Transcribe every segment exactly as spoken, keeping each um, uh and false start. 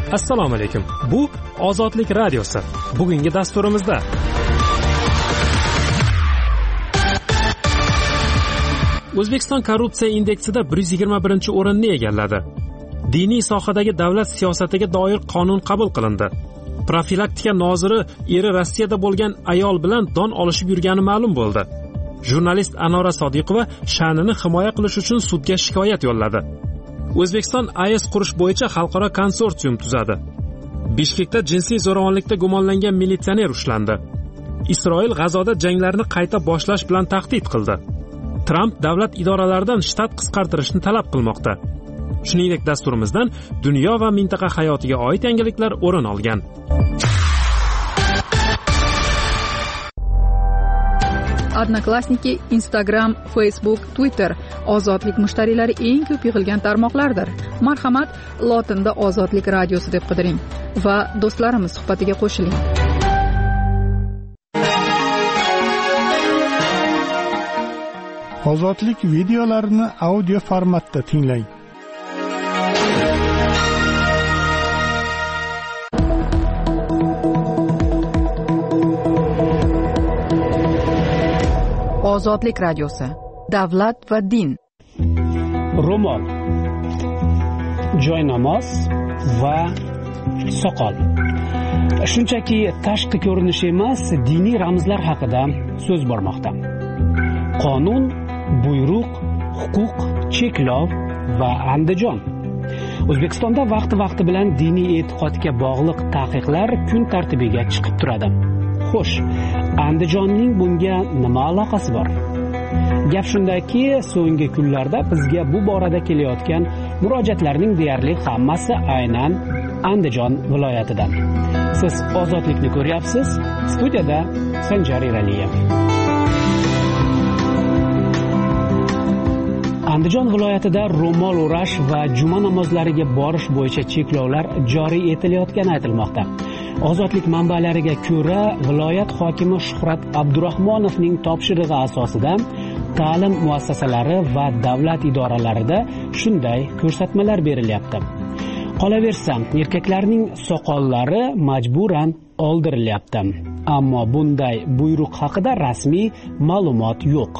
Assalomu alaykum. Bu Ozodlik radiosi. Bugungi dasturimizda O'zbekiston korrupsiya indeksida bir yuz yigirma birinchi o'rinni egalladi. Diniy sohadagi davlat siyosatiga doir qonun qabul qilindi. Profilaktika noziri eri Rossiyada bo'lgan ayol bilan don olishib yurgani ma'lum bo'ldi. Jurnalist Anora Sodiqova sha'nini himoya qilish uchun sudga shikoyat yo'lladi. O'zbekiston A E S qurish bo'yicha xalqaro konsorsium tuzadi. Bishkekda jinsiy zo'ravonlikda gumonlangan militsioner ushlandi. Isroil G'azoda janglarni qayta boshlash bilan tahdid qildi. Tramp davlat idoralaridan shtat qisqartirishni talab qilmoqda. Shuningdek, dasturimizdan dunyo va mintaqa hayotiga oid yangiliklar o'rin olgan. Odnoklassniki, Instagram, Facebook, Twitter ozodlik mushtariylari eng ko'p yig'ilgan tarmoqlardir. Marhamat, lotinda Ozodlik radiosi deb qidiring va do'stlarimiz suhbatiga qo'shiling. Ozodlik videolarini audio formatda tinglang. Ozodlik radiosi. Davlat va din. Ro'mol, joynamoz va soqol. Shunchaki tashqi ko'rinish emas, diniy ramzlar haqida so'z bormoqda. Qonun, buyruq, huquq, cheklov va Andijon. O'zbekistonda vaqti-vaqti bilan diniy e'tiqodga bog'liq taqiqlar kun tartibiga chiqib turadi. Xo'sh, Andijonning bunga nima aloqasi bor? Gap shundaki, so'nggi kunlarda bizga bu borada kelayotgan murojaatlarning deyarli hammasi aynan Andijon viloyatidan. Siz Ozodlikni ko'ryapsiz. Studiyada Sanjar Eraliyev. Andijon viloyatida ro'mol o'rash va juma namozlariga borish bo'yicha cheklovlar joriy etilayotgani aytilmoqda. Ozodlik manbalariga ko'ra, viloyat hokimi Shuhrat Abdurahmonovning topshirig'i asosida ta'lim muassasalari va davlat idoralarida shunday ko'rsatmalar berilyapti. Qolaversa, erkaklarning soqollari majburan oldirilyapti. Ammo bunday buyruq haqida rasmiy ma'lumot yo'q.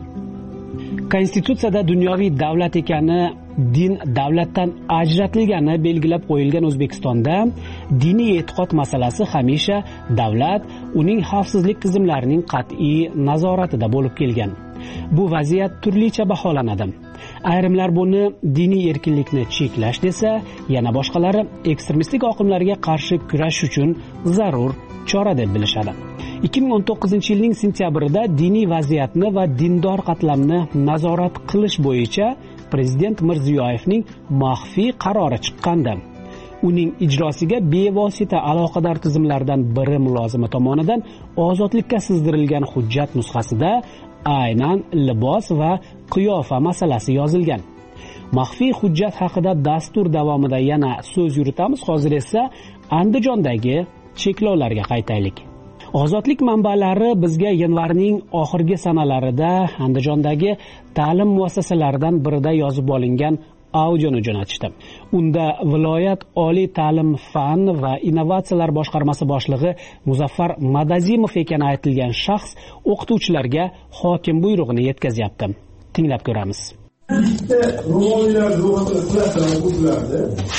Konstitutsiyada dunyoviy davlat ekani, din davlatdan ajratilgani belgilab qo'yilgan O'zbekistonda diniy e'tiqod masalasi hamisha davlat, uning xavfsizlik tizimlarining qat'iy nazoratida bo'lib kelgan. Bu vaziyat turlicha baholanadi. Ayrimlar buni diniy erkinlikni cheklash desa, yana boshqalari ekstremistik oqimlarga qarshi kurash uchun zarur chora deb bilishadi. ikki ming o'n to'qqizinchi yilning sentyabrida diniy vaziyatni va dindor qatlamni nazorat qilish bo'yicha Prezident Mirziyoyevning maxfiy qarori chiqqandi. Uning ijrosiga bevosita aloqador tizimlardan biri mulozimi tomonidan ozodlikka sizdirilgan hujjat nusxasida aynan libos va qiyofa masalasi yozilgan. Maxfiy hujjat haqida dastur davomida yana so'z yuritamiz. Hozir esa Andijondagi cheklovlarga qaytaylik. Ozodlik manbalari bizga yanvarning oxirgi sanalarida Andijondagi ta'lim muassasalaridan birida yozib olingan audioni jo'natishdi. Unda viloyat oliy ta'lim fan va innovatsiyalar boshqarmasi boshlig'i Muzaffar Madazimov ekani aytilgan shaxs o'qituvchilarga hokim buyrug'ini yetkazyapti. Tinglab ko'ramiz. Bitta ro'mollar ro'yxatida turadi o'quvchilarda.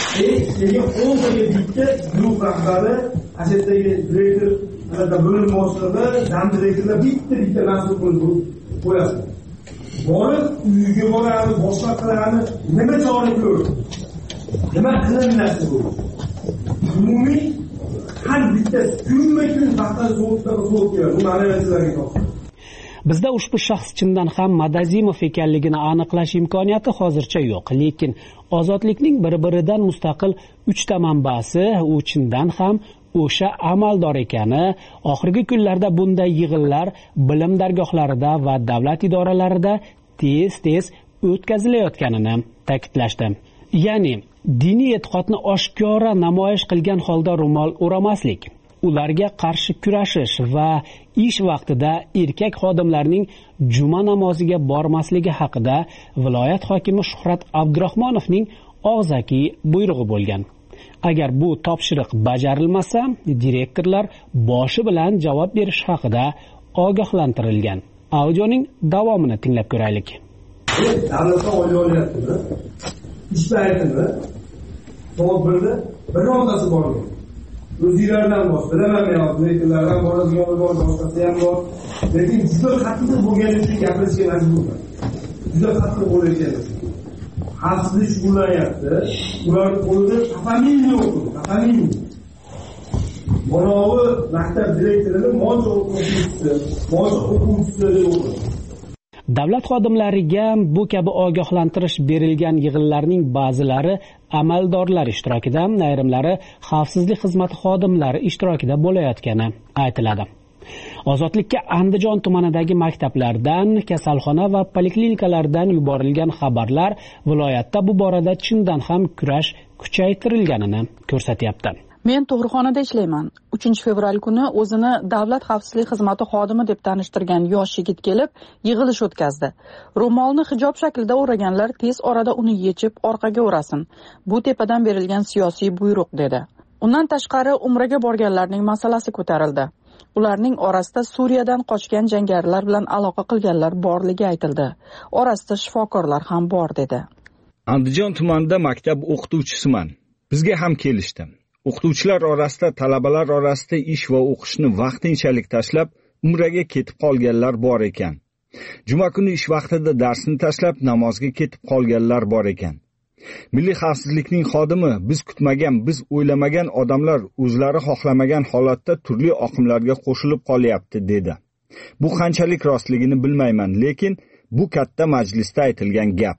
Keyin o'n taga bitta guruh rahbari, ashetdagi direktor, albatta bo'lim boshlig'i, dam direktorlar bitta bitta mas'ul bo'lib qo'yadi. Borib uyga boradi, boshqa qiladi, nima chora ko'rdi? Nima qilinadi bu? Umumiy har bitta kunma-kun vaqtda zo'rda zo'rda bu ma'lumotlarga Bizda ushbu shaxs chindan ham Madazimov ekanligini aniqlash imkoniyati hozircha yo'q, lekin ozodlikning bir-biridan mustaqil uchta manbasi u chindan ham o'sha amaldor ekani, oxirgi kunlarda bunday yig'inlar bilim dargohlarida va davlat idoralarida tez-tez o'tkazilayotganini ta'kidlashdi. Ya'ni diniy e'tiqodni oshkora namoyish qilgan holda ro'mol o'ramaslik, ularga qarshi kurashish va ish vaqtida erkak xodimlarning juma namoziga bormasligi haqida viloyat hokimi Shuhrat Abdurahmonovning og'zaki buyrug'i bo'lgan. Agar bu topshiriq bajarilmasa, direktorlar boshi bilan javob berish haqida ogohlantirilgan. Audioning davomini tinglab ko'raylik. Davlatdan oylik olyapti. Ish paytida soat birda birontasi borgan. O'zinglardan bor, bilaman men, direktorlardan boradigan bor, boshqasi ham bor. Lekin juda qattiq bo'lgani uchun gapirishga majburman. Juda qattiq bo'layotgan. Xavfsizlik shug'ullanyapti. Ularning qo'lida familiya yo'q, familiya. Manavi maktab direktori mo'j o'quvchisi, mo'j o'quvchisi yo'q. Davlat xodimlariga bu kabi ogohlantirish berilgan yig'inlarning ba'zilari amaldorlar ishtirokida, ayrimlari xavfsizlik xizmati xodimlari ishtirokida bo'layotgani aytiladi. Ozodlikka Andijon tumanidagi maktablardan, kasalxona va poliklinikalardan yuborilgan xabarlar viloyatda bu borada chindan ham kurash kuchaytirilganini ko'rsatyapti. Men tug'ruqxonada ishlayman. uchinchi fevral kuni o'zini davlat xavfsizlik xizmati xodimi deb tanishtirgan yosh yigit kelib, yig'ilish o'tkazdi. Ro'molni hijob shaklida o'raganlar tez orada uni yechib orqaga o'rasin. Bu tepadan berilgan siyosiy buyruq dedi. Undan tashqari umraga borganlarning masalasi ko'tarildi. Ularning orasida Suriyadan qochgan jangarilar bilan aloqa qilganlar borligi aytildi. Orasida shifokorlar ham bor dedi. Andijon tumanida maktab o'qituvchisiman. Bizga ham kelishdi. O'qituvchilar orasida, talabalar orasida ish va o'qishni vaqtinchalik tashlab, umraga ketib qolganlar bor ekan. Juma kuni ish vaqtida darsni tashlab, namozga ketib qolganlar bor ekan. Milliy xavfsizlikning xodimi biz kutmagan, biz o'ylamagan odamlar o'zlari xohlamagan holatda turli oqimlarga qo'shilib qolyapti dedi. Bu qanchalik rostligini bilmayman, lekin bu katta majlisda aytilgan gap.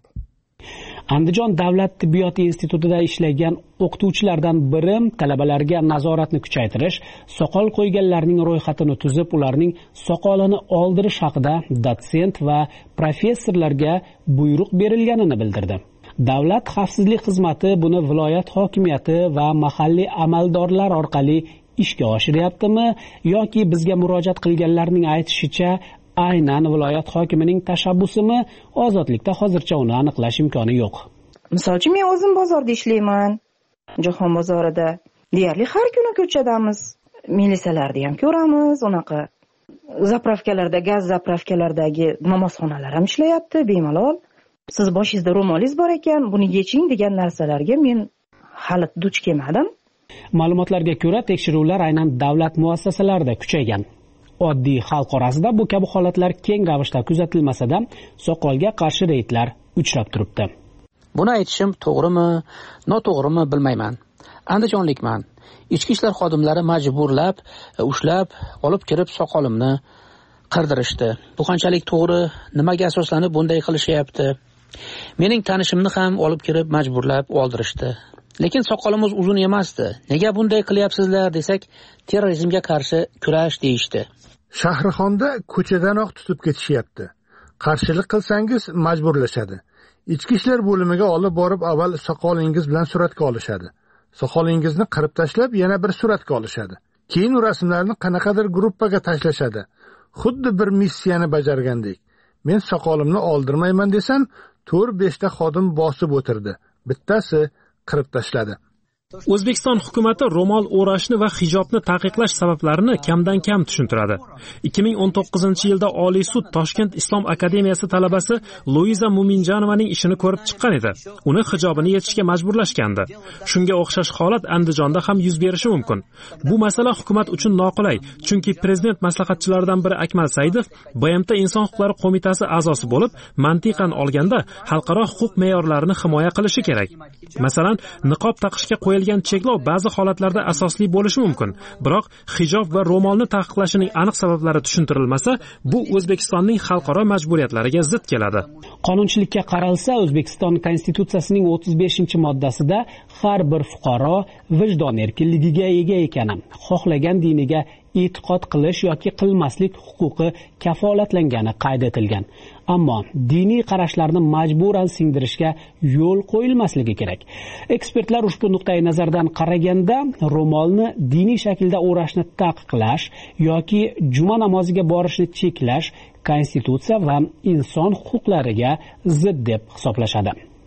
Andijon davlat tibbiyot institutida ishlagan o'qituvchilardan biri talabalarga nazoratni kuchaytirish, soqol qo'yganlarning ro'yxatini tuzib, ularning soqolini oldirish haqida dotsent va professorlarga buyruq berilganini bildirdi. Davlat xavfsizlik xizmati buni viloyat hokimiyati va mahalliy amaldorlar orqali ishga oshiryaptimi yoki bizga murojaat qilganlarning aytishicha aynan viloyat hokimining tashabbusimi? Ozodlikda hozircha uni aniqlash imkoni yo'q. Masalan, men o'zim bozorda ishlayman. Jahon bozorida deyarli har kuni ko'chadamiz. Milisalarni ham ko'ramiz, unaqa zapravkalarda, gaz zapravkalardagi namozxonalar ham ishlayapti bemalol. Siz boshingizda ro'molingiz bor ekan, buni yeching degan narsalarga men hali duch kelmadim. Ma'lumotlarga ko'ra, tekshiruvlar aynan davlat muassasalarida kuchaygan. Oddiy xalq orasida bu kabi holatlar keng ravishda kuzatilmasa-da, soqolga qarshi reydlar uchrab turibdi. Buni aytishim to'g'rimi, noto'g'rimi bilmayman. Andijonlikman. Ichki ishlar xodimlari majburlab, ushlab, olib kirib soqolimni qirdirishdi. Bu qanchalik to'g'ri, nimaga asoslanib bunday qilishyapti? Mening tanishimni ham olib kirib majburlab oldirishdi. Lekin soqolimiz uzun emasdi. Nega bunday qilyapsizlar desak, terrorizmga qarshi kurash deyishdi. Shahrixonda ko'chadanoq tutib ketishyapti. Qarshilik qilsangiz majburlashadi. Ichki ishlar bo'limiga olib borib avval soqolingiz bilan suratga olishadi. Soqolingizni qirib tashlab yana bir suratga olishadi. Keyin u rasmlarni qanaqadir gruppaga tashlashadi. Xuddi bir missiyani bajargandek. Men soqolimni oldirmayman desam, to'rt besh ta xodim bosib o'tirdi. Bittasi qirib tashladi. O'zbekiston hukumatı ro'mol o'rashni va hijobni taqiqlash sabablarini kamdan kam tushuntiradi. ikki ming o'n to'qqizinchi yilda Oliy sud Toshkent Islom akademiyasi talabasi Luiza Muminjanovaning ishini ko'rib chiqqan edi. Uni hijobini yechishga majburlashgandi. Shunga o'xshash holat Andijonda ham yuz berishi mumkin. Bu masala hukumat uchun noqulay, chunki prezident maslahatchilaridan biri Akmal Saidov B M T Inson huquqlari qo'mitasi a'zosi bo'lib, mantiqan olganda xalqaro huquq me'yorlarini himoya qilishi kerak. Masalan, niqob taqishga qo'yilgan cheklov ba'zi holatlarda asosli bo'lishi mumkin, biroq hijob va ro'molni taqiqlashining aniq sabablari tushuntirilmasa, bu O'zbekistonning xalqaro majburiyatlariga zid keladi. Qonunchilikka qaralsa, O'zbekiston Konstitutsiyasining o'ttiz beshinchi moddasida har bir fuqaro vijdon erkinligiga ega ekani, xohlagan diniga e'tiqod qilish yoki qilmaslik huquqi kafolatlangani qayd etilgan. Ammo diniy qarashlarni majburan singdirishga yo'l qo'yilmasligi kerak. Ekspertlar ushbu nuqtai nazardan qaraganda, ro'molni diniy shaklda o'rashni taqiqlash yoki juma namoziga borishni cheklash konstitutsiya va inson huquqlariga zid deb hisoblashadi.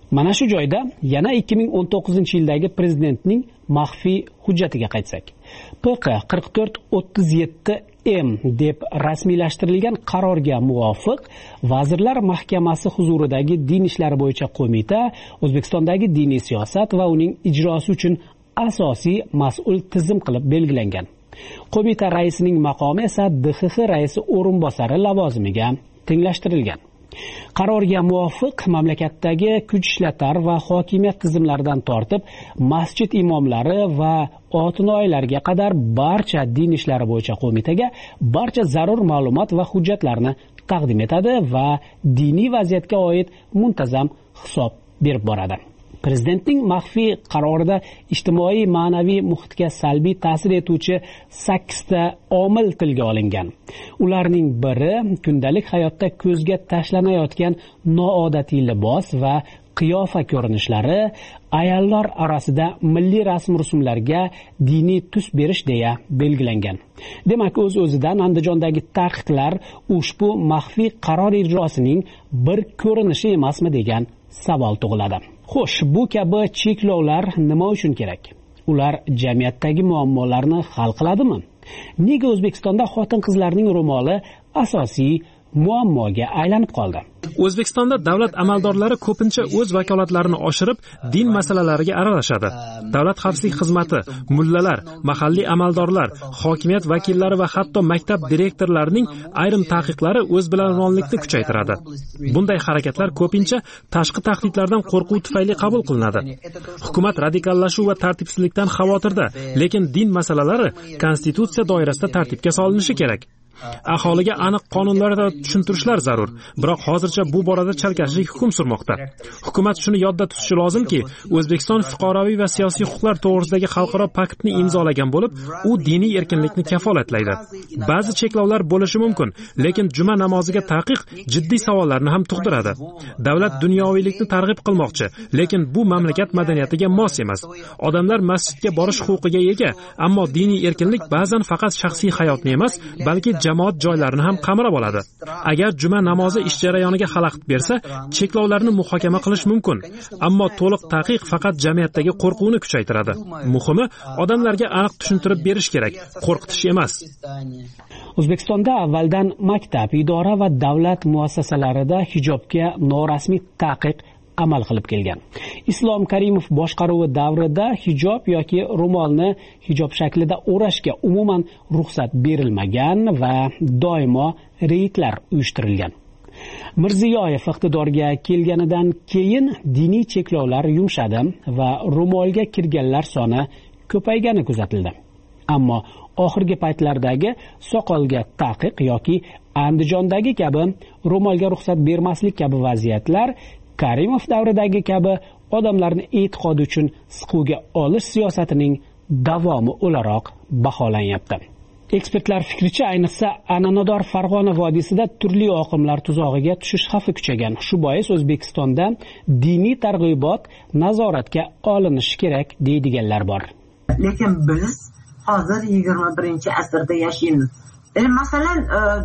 Mana shu joyda yana ikki ming o'n to'qqizinchi yildagi prezidentning maxfiy hujjatiga qaytsak. P Q qirq to'rt o'ttiz yetti M deb rasmiylashtirilgan qarorga muvofiq Vazirlar Mahkamasi huzuridagi din ishlari bo'yicha qo'mita O'zbekistondagi diniy siyosat va uning ijrosi uchun asosiy mas'ul tizim qilib belgilangan. Qo'mita raisining maqomi esa D X X raisi o'rinbosari lavozimiga tenglashtirilgan. Qarorga muvofiq mamlakatdagi kuch ishlatar va hokimiyat tizimlaridan tortib masjid imomlari va otinoylarga qadar barcha din ishlari bo'yicha qo'mitaga barcha zarur ma'lumot va hujjatlarni taqdim etadi va diniy vaziyatga oid muntazam hisob berib boradi. Prezidentning maxfiy qarorida ijtimoiy ma'naviy muhitga salbiy ta'sir etuvchi sakkizta omil tilga olingan. Ularning biri kundalik hayotda ko'zga tashlanayotgan noodatiy libos va qiyofa ko'rinishlari, ayollar orasida milliy rasm-rusumlarga diniy tus berish deya belgilangan. Demak, o'z-o'zidan Andijondagi taqiqlar ushbu maxfiy qaror ijrosining bir ko'rinishi emasmi degan savol tug'iladi. Xo'sh, bu kabi cheklovlar nima uchun kerak? Ular jamiyatdagi muammolarni hal qiladimi? Nega O'zbekistonda xotin-qizlarning ro'moli asosiy muammoga aylanib qoldi? O'zbekistonda davlat amaldorlari ko'pincha o'z vakolatlarini oshirib, din masalalariga aralashadi. Davlat xavfsizlik xizmati, mullalar, mahalliy amaldorlar, hokimiyat vakillari va hatto maktab direktorlarining ayrim taqiqlari o'zbilarmonlikni kuchaytiradi. Bunday harakatlar ko'pincha tashqi tahdidlardan qo'rquv tufayli qabul qilinadi. Hukumat radikallashuv va tartibsizlikdan xavotirda, lekin din masalalari konstitutsiya doirasida tartibga solinishi kerak. Aholiga aniq qonunlarda tushuntirishlar zarur, biroq hozircha bu borada chalkashlik hukm surmoqda. Hukumat shuni yodda tutishi lozimki, O'zbekiston fuqaroviy va siyosiy huquqlar to'g'risidagi xalqaro paktni imzolagan bo'lib, u diniy erkinlikni kafolatlaydi. Ba'zi cheklovlar bo'lishi mumkin, lekin juma namoziga taqiq jiddiy savollarni ham tug'diradi. Davlat dunyoviylikni targ'ib qilmoqchi, lekin bu mamlakat madaniyatiga mos emas. Odamlar masjidga borish huquqiga ega, ammo diniy erkinlik ba'zan faqat shaxsiy hayotni emas, balki jamoat joylarini ham qamrab oladi. Agar juma namozi ish jarayoniga xalaqit bersa, cheklovlarni muhokama qilish mumkin, ammo to'liq taqiq faqat jamiyatdagi qo'rquvni kuchaytiradi. Muhimi, odamlarga aniq tushuntirib berish kerak, qo'rqitish emas. O'zbekistonda avvaldan maktab, idora va davlat muassasalarida hijobga norasmiy taqiq amal qilib kelgan. Islom Karimov boshqaruvi davrida hijob yoki ro'molni hijob shaklida o'rashga umuman ruxsat berilmagan va doimo reydlar uyushtirilgan. Mirziyoyev iqtidorga kelganidan keyin diniy cheklovlar yumshadi va ro'molga kirganlar soni ko'paygani kuzatildi. Ammo oxirgi paytlardagi soqolga taqiq yoki Andijondagi kabi ro'molga ruxsat bermaslik kabi vaziyatlar Karimov davridagi kabi odamlarni e'tiqodi uchun siquvga olish siyosatining davomi o'laroq baholanyapti. Ekspertlar fikricha, ayniqsa Ananodor Farg'ona vodiysida turli oqimlar tuzog'iga tushish xavfi kuchaygan. Shu bois O'zbekistonda diniy targ'ibot nazoratga olinishi kerak deydiganlar bor. Lekin biz hozir yigirma birinchi asrda yashaymiz. E, masalan,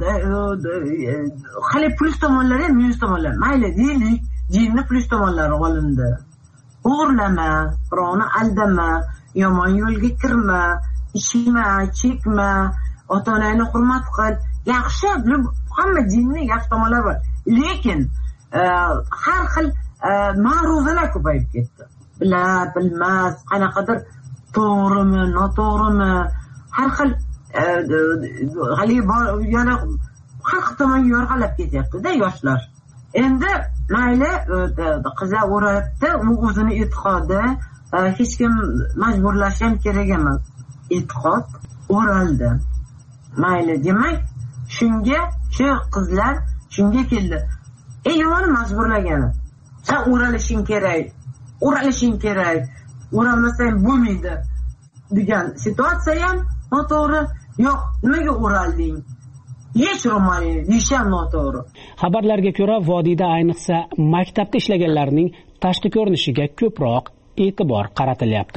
hali plyus tomonlari ham minus tomonlari. Mayli deylik, dinni plyus tomonlari olindi. O'g'irlama, birovni aldama, yomon yo'lga kirma, ichma, chekma, ota-onangni hurmat qil. Yaxshi, hamma dinni yaxshi tomonlari bor. Lekin har xil ma'ruzalar ko'payib ketdi. Bilab, bilmas, qanaqadir to'g'rimi, noto'g'rimi, har xil hali yana har xil tomonga yo'rg'alab ketyapti-da yoshlar. Endi mayli qizlar o'rayapti, u o'zini e'tiqodi, hech kim majburlash ham kerak emas. E'tiqod o'raldi. Mayli, demak, shunga shu qizlar shunga keldi. Ey, yomon majburlagani. Sen o'ralishing kerak, o'ralishing kerak, o'ralmasang bo'lmaydi degan situatsiya ham noto'g'ri. Yo'q, nimaga o'ralding? Hech ro'moli deyisham noto'g'ri. Xabarlarga ko'ra, vodiyda ayniqsa maktabda ishlaganlarning tashqi ko'rinishiga ko'proq e'tibor qaratilyapti.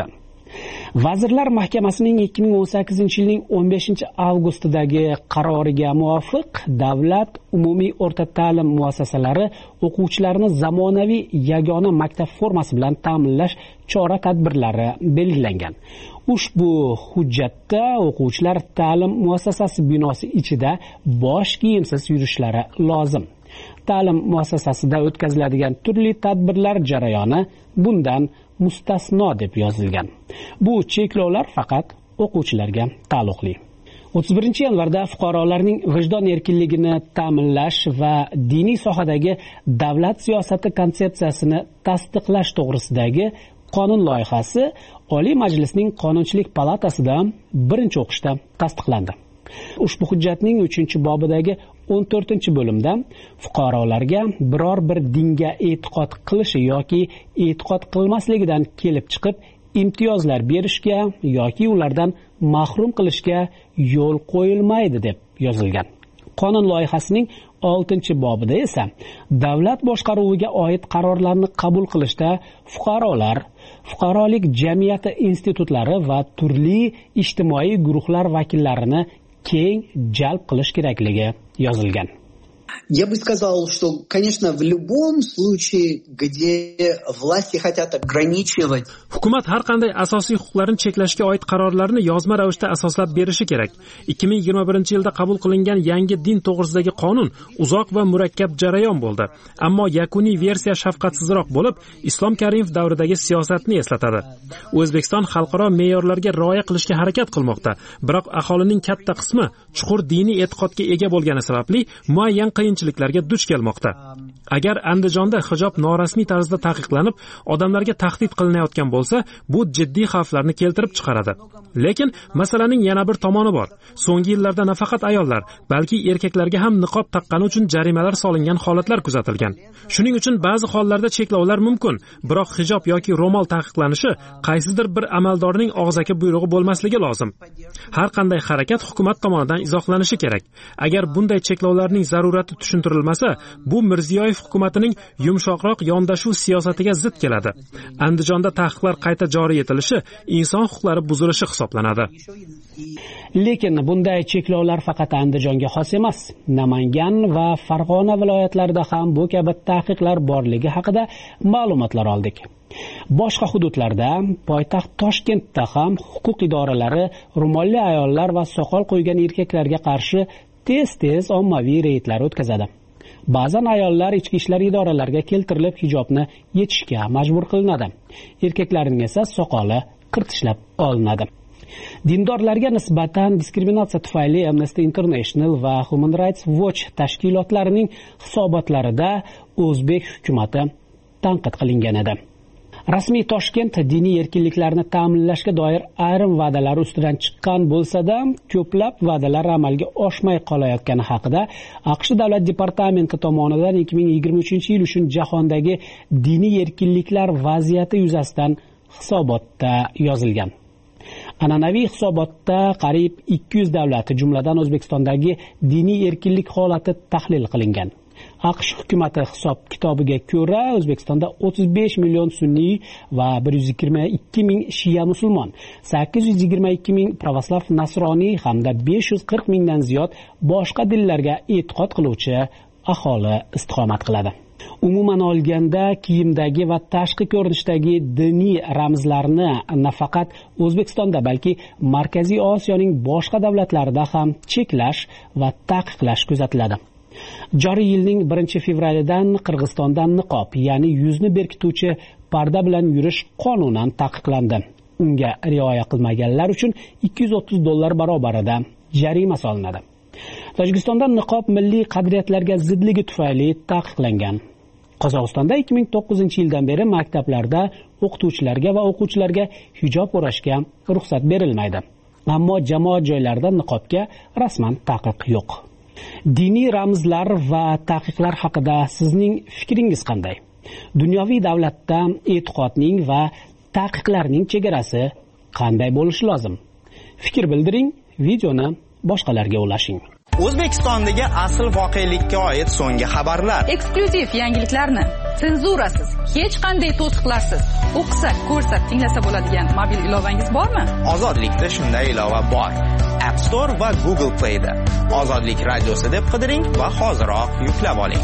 Vazirlar Mahkamasining ikki ming o'n sakkizinchi yilning o'n beshinchi avgustidagi qaroriga muvofiq davlat umumiy o'rta ta'lim muassasalari o'quvchilarni zamonaviy yagona maktab formasi bilan ta'minlash chora-tadbirlari belgilangan. Ushbu hujjatda o'quvchilar ta'lim muassasasi binosi ichida bosh kiyimsiz yurishlari lozim. Ta'lim muassasasida o'tkaziladigan turli tadbirlar jarayoni bundan mustasno deb yozilgan. Bu cheklovlar faqat o'quvchilarga taalluqli. o'ttiz birinchi yanvarda fuqarolarning vijdon erkinligini ta'minlash va diniy sohadagi davlat siyosati konsepsiyasini tasdiqlash to'g'risidagi qonun loyihasi Oliy Majlisning Qonunchilik palatasida birinchi o'qishda tasdiqlandi. Ushbu hujjatning uchinchi bobidagi o'n to'rtinchi bo'limda fuqarolarga biror bir dinga e'tiqod qilishi yoki e'tiqod qilmasligidan kelib chiqib imtiyozlar berishga yoki ulardan mahrum qilishga yo'l qo'yilmaydi deb yozilgan. Qonun loyihasining oltinchi bobida esa davlat boshqaruviga oid qarorlarni qabul qilishda fuqarolar, fuqarolik jamiyati institutlari va turli ijtimoiy guruhlar vakillarini keng jalb qilish kerakligi yozilgan. Я бы сказал, что, конечно, в любом случае, где власти хотят ограничивать... Hukumat har qanday asosiy huquqlarni cheklashga oid qarorlarni yozma ravishda asoslab berishi kerak. ikki ming yigirma birinchi yilda qabul qilingan yangi din to'g'risidagi qonun uzoq va murakkab jarayon bo'ldi. Ammo yakuniy versiya shafqatsizroq bo'lib, Islom Karimov davridagi siyosatni eslatadi. O'zbekiston xalqaro me'yorlarga rioya qilishga harakat qilmoqda, biroq aholining katta qismi chuqur diniy e'tiqodga ega bo'lgani sababli muayyan qiyinchiliklarga duch kelmoqda. Agar Andijonda hijob norasmiy tarzda taqiqlanib, odamlarga tahdid qilinayotgan bo'lsa, bu jiddiy xavflarni keltirib chiqaradi. Lekin masalaning yana bir tomoni bor. So'nggi yillarda nafaqat ayollar, balki erkaklarga ham niqob taqqani uchun jarimalar solingan holatlar kuzatilgan. Shuning uchun ba'zi hollarda cheklovlar mumkin, biroq hijob yoki ro'mol taqiqlanishi qaysidir bir amaldorning og'zaki buyrug'i bo'lmasligi lozim. Har qanday harakat hukumat tomonidan izohlanishi kerak. Agar bunday cheklovlarning zarurati tushuntirilmasa, bu Mirziyoyev hukumatining yumshoqroq yondashuv siyosatiga zid keladi. Andijonda taqiqlar qayta joriy etilishi inson huquqlari buzilishi hisoblanadi. Lekin bunday cheklovlar faqat Andijonga xos emas. Namangan va Farg'ona viloyatlarida ham bu kabi taqiqlar borligi haqida ma'lumotlar oldik. Boshqa hududlarda, poytaxt Toshkentda ham huquq idoralari ro'molli ayollar va soqol qo'ygan erkaklarga qarshi tez-tez ommaviy reydlar o'tkazadi. Ba'zan ayollar ichki ishlar idoralariga keltirilib hijobni yechishga majbur qilinadi. Erkaklarning esa soqoli qirtishlab olinadi. Dindorlarga nisbatan diskriminatsiya tufayli Amnesty International va Human Rights Watch tashkilotlarining hisobotlarida o'zbek hukumati tanqid qilingan edi. Rasmiy Toshkent diniy erkinliklarni ta'minlashga doir ayrim va'dalar ustidan chiqqan bo'lsa-da, ko'plab va'dalar amalga oshmay qolayotgani haqida AQSh Davlat departamenti tomonidan ikki ming yigirma uchinchi yil uchun jahondagi diniy erkinliklar vaziyati yuzasidan hisobotda yozilgan. An'anaviy hisobotda qariyb ikki yuz davlat, jumladan O'zbekistondagi diniy erkinlik holati tahlil qilingan. AQSh hukumati hisob kitobiga ko'ra, O'zbekistonda o'ttiz besh million sunniy va bir yuz yigirma ikki ming shiya musulmon, sakkiz yuz yigirma ikki ming pravoslav nasroniy hamda besh yuz qirq mingdan ziyod boshqa dinlarga e'tiqod qiluvchi aholi istiqomat qiladi. Umuman olganda, kiyimdagi va tashqi ko'rinishdagi diniy ramzlarni nafaqat O'zbekistonda, balki Markaziy Osiyoning boshqa davlatlarida ham cheklash va taqiqlash kuzatiladi. Joriy yilning birinchi fevralidan Qirg'izistondan niqob, ya'ni yuzni berkituvchi parda bilan yurish qonunan taqiqlandi. Unga rioya qilmaganlar uchun ikki yuz o'ttiz dollar barobarida jarima solinadi. Tojikistonda niqob milliy qadriyatlarga zidligi tufayli taqiqlangan. Qozog'istonda ikki ming to'qqizinchi yildan beri maktablarda o'qituvchilarga va o'quvchilarga hijob o'rashga ruxsat berilmaydi. Ammo jamoat joylarida niqobga rasman taqiq yo'q. Diniy ramzlar va taqiqlar haqida sizning fikringiz qanday? Dunyoviy davlatda e'tiqodning va taqiqlarning chegarasi qanday bo'lishi lozim? Fikr bildiring, videoni boshqalarga ulashing. O'zbekistondagi asl voqelikka oid so'nggi xabarlar, eksklyuziv yangiliklarni senzurasiz, hech qanday to'siqlarsiz o'qisa, ko'rsa, tinglasa bo'ladigan mobil ilovangiz bormi? Ozodlikda shunday ilova bor. App Store va Google Play da Ozodlik radiosi deb qidiring va hoziroq yuklab oling.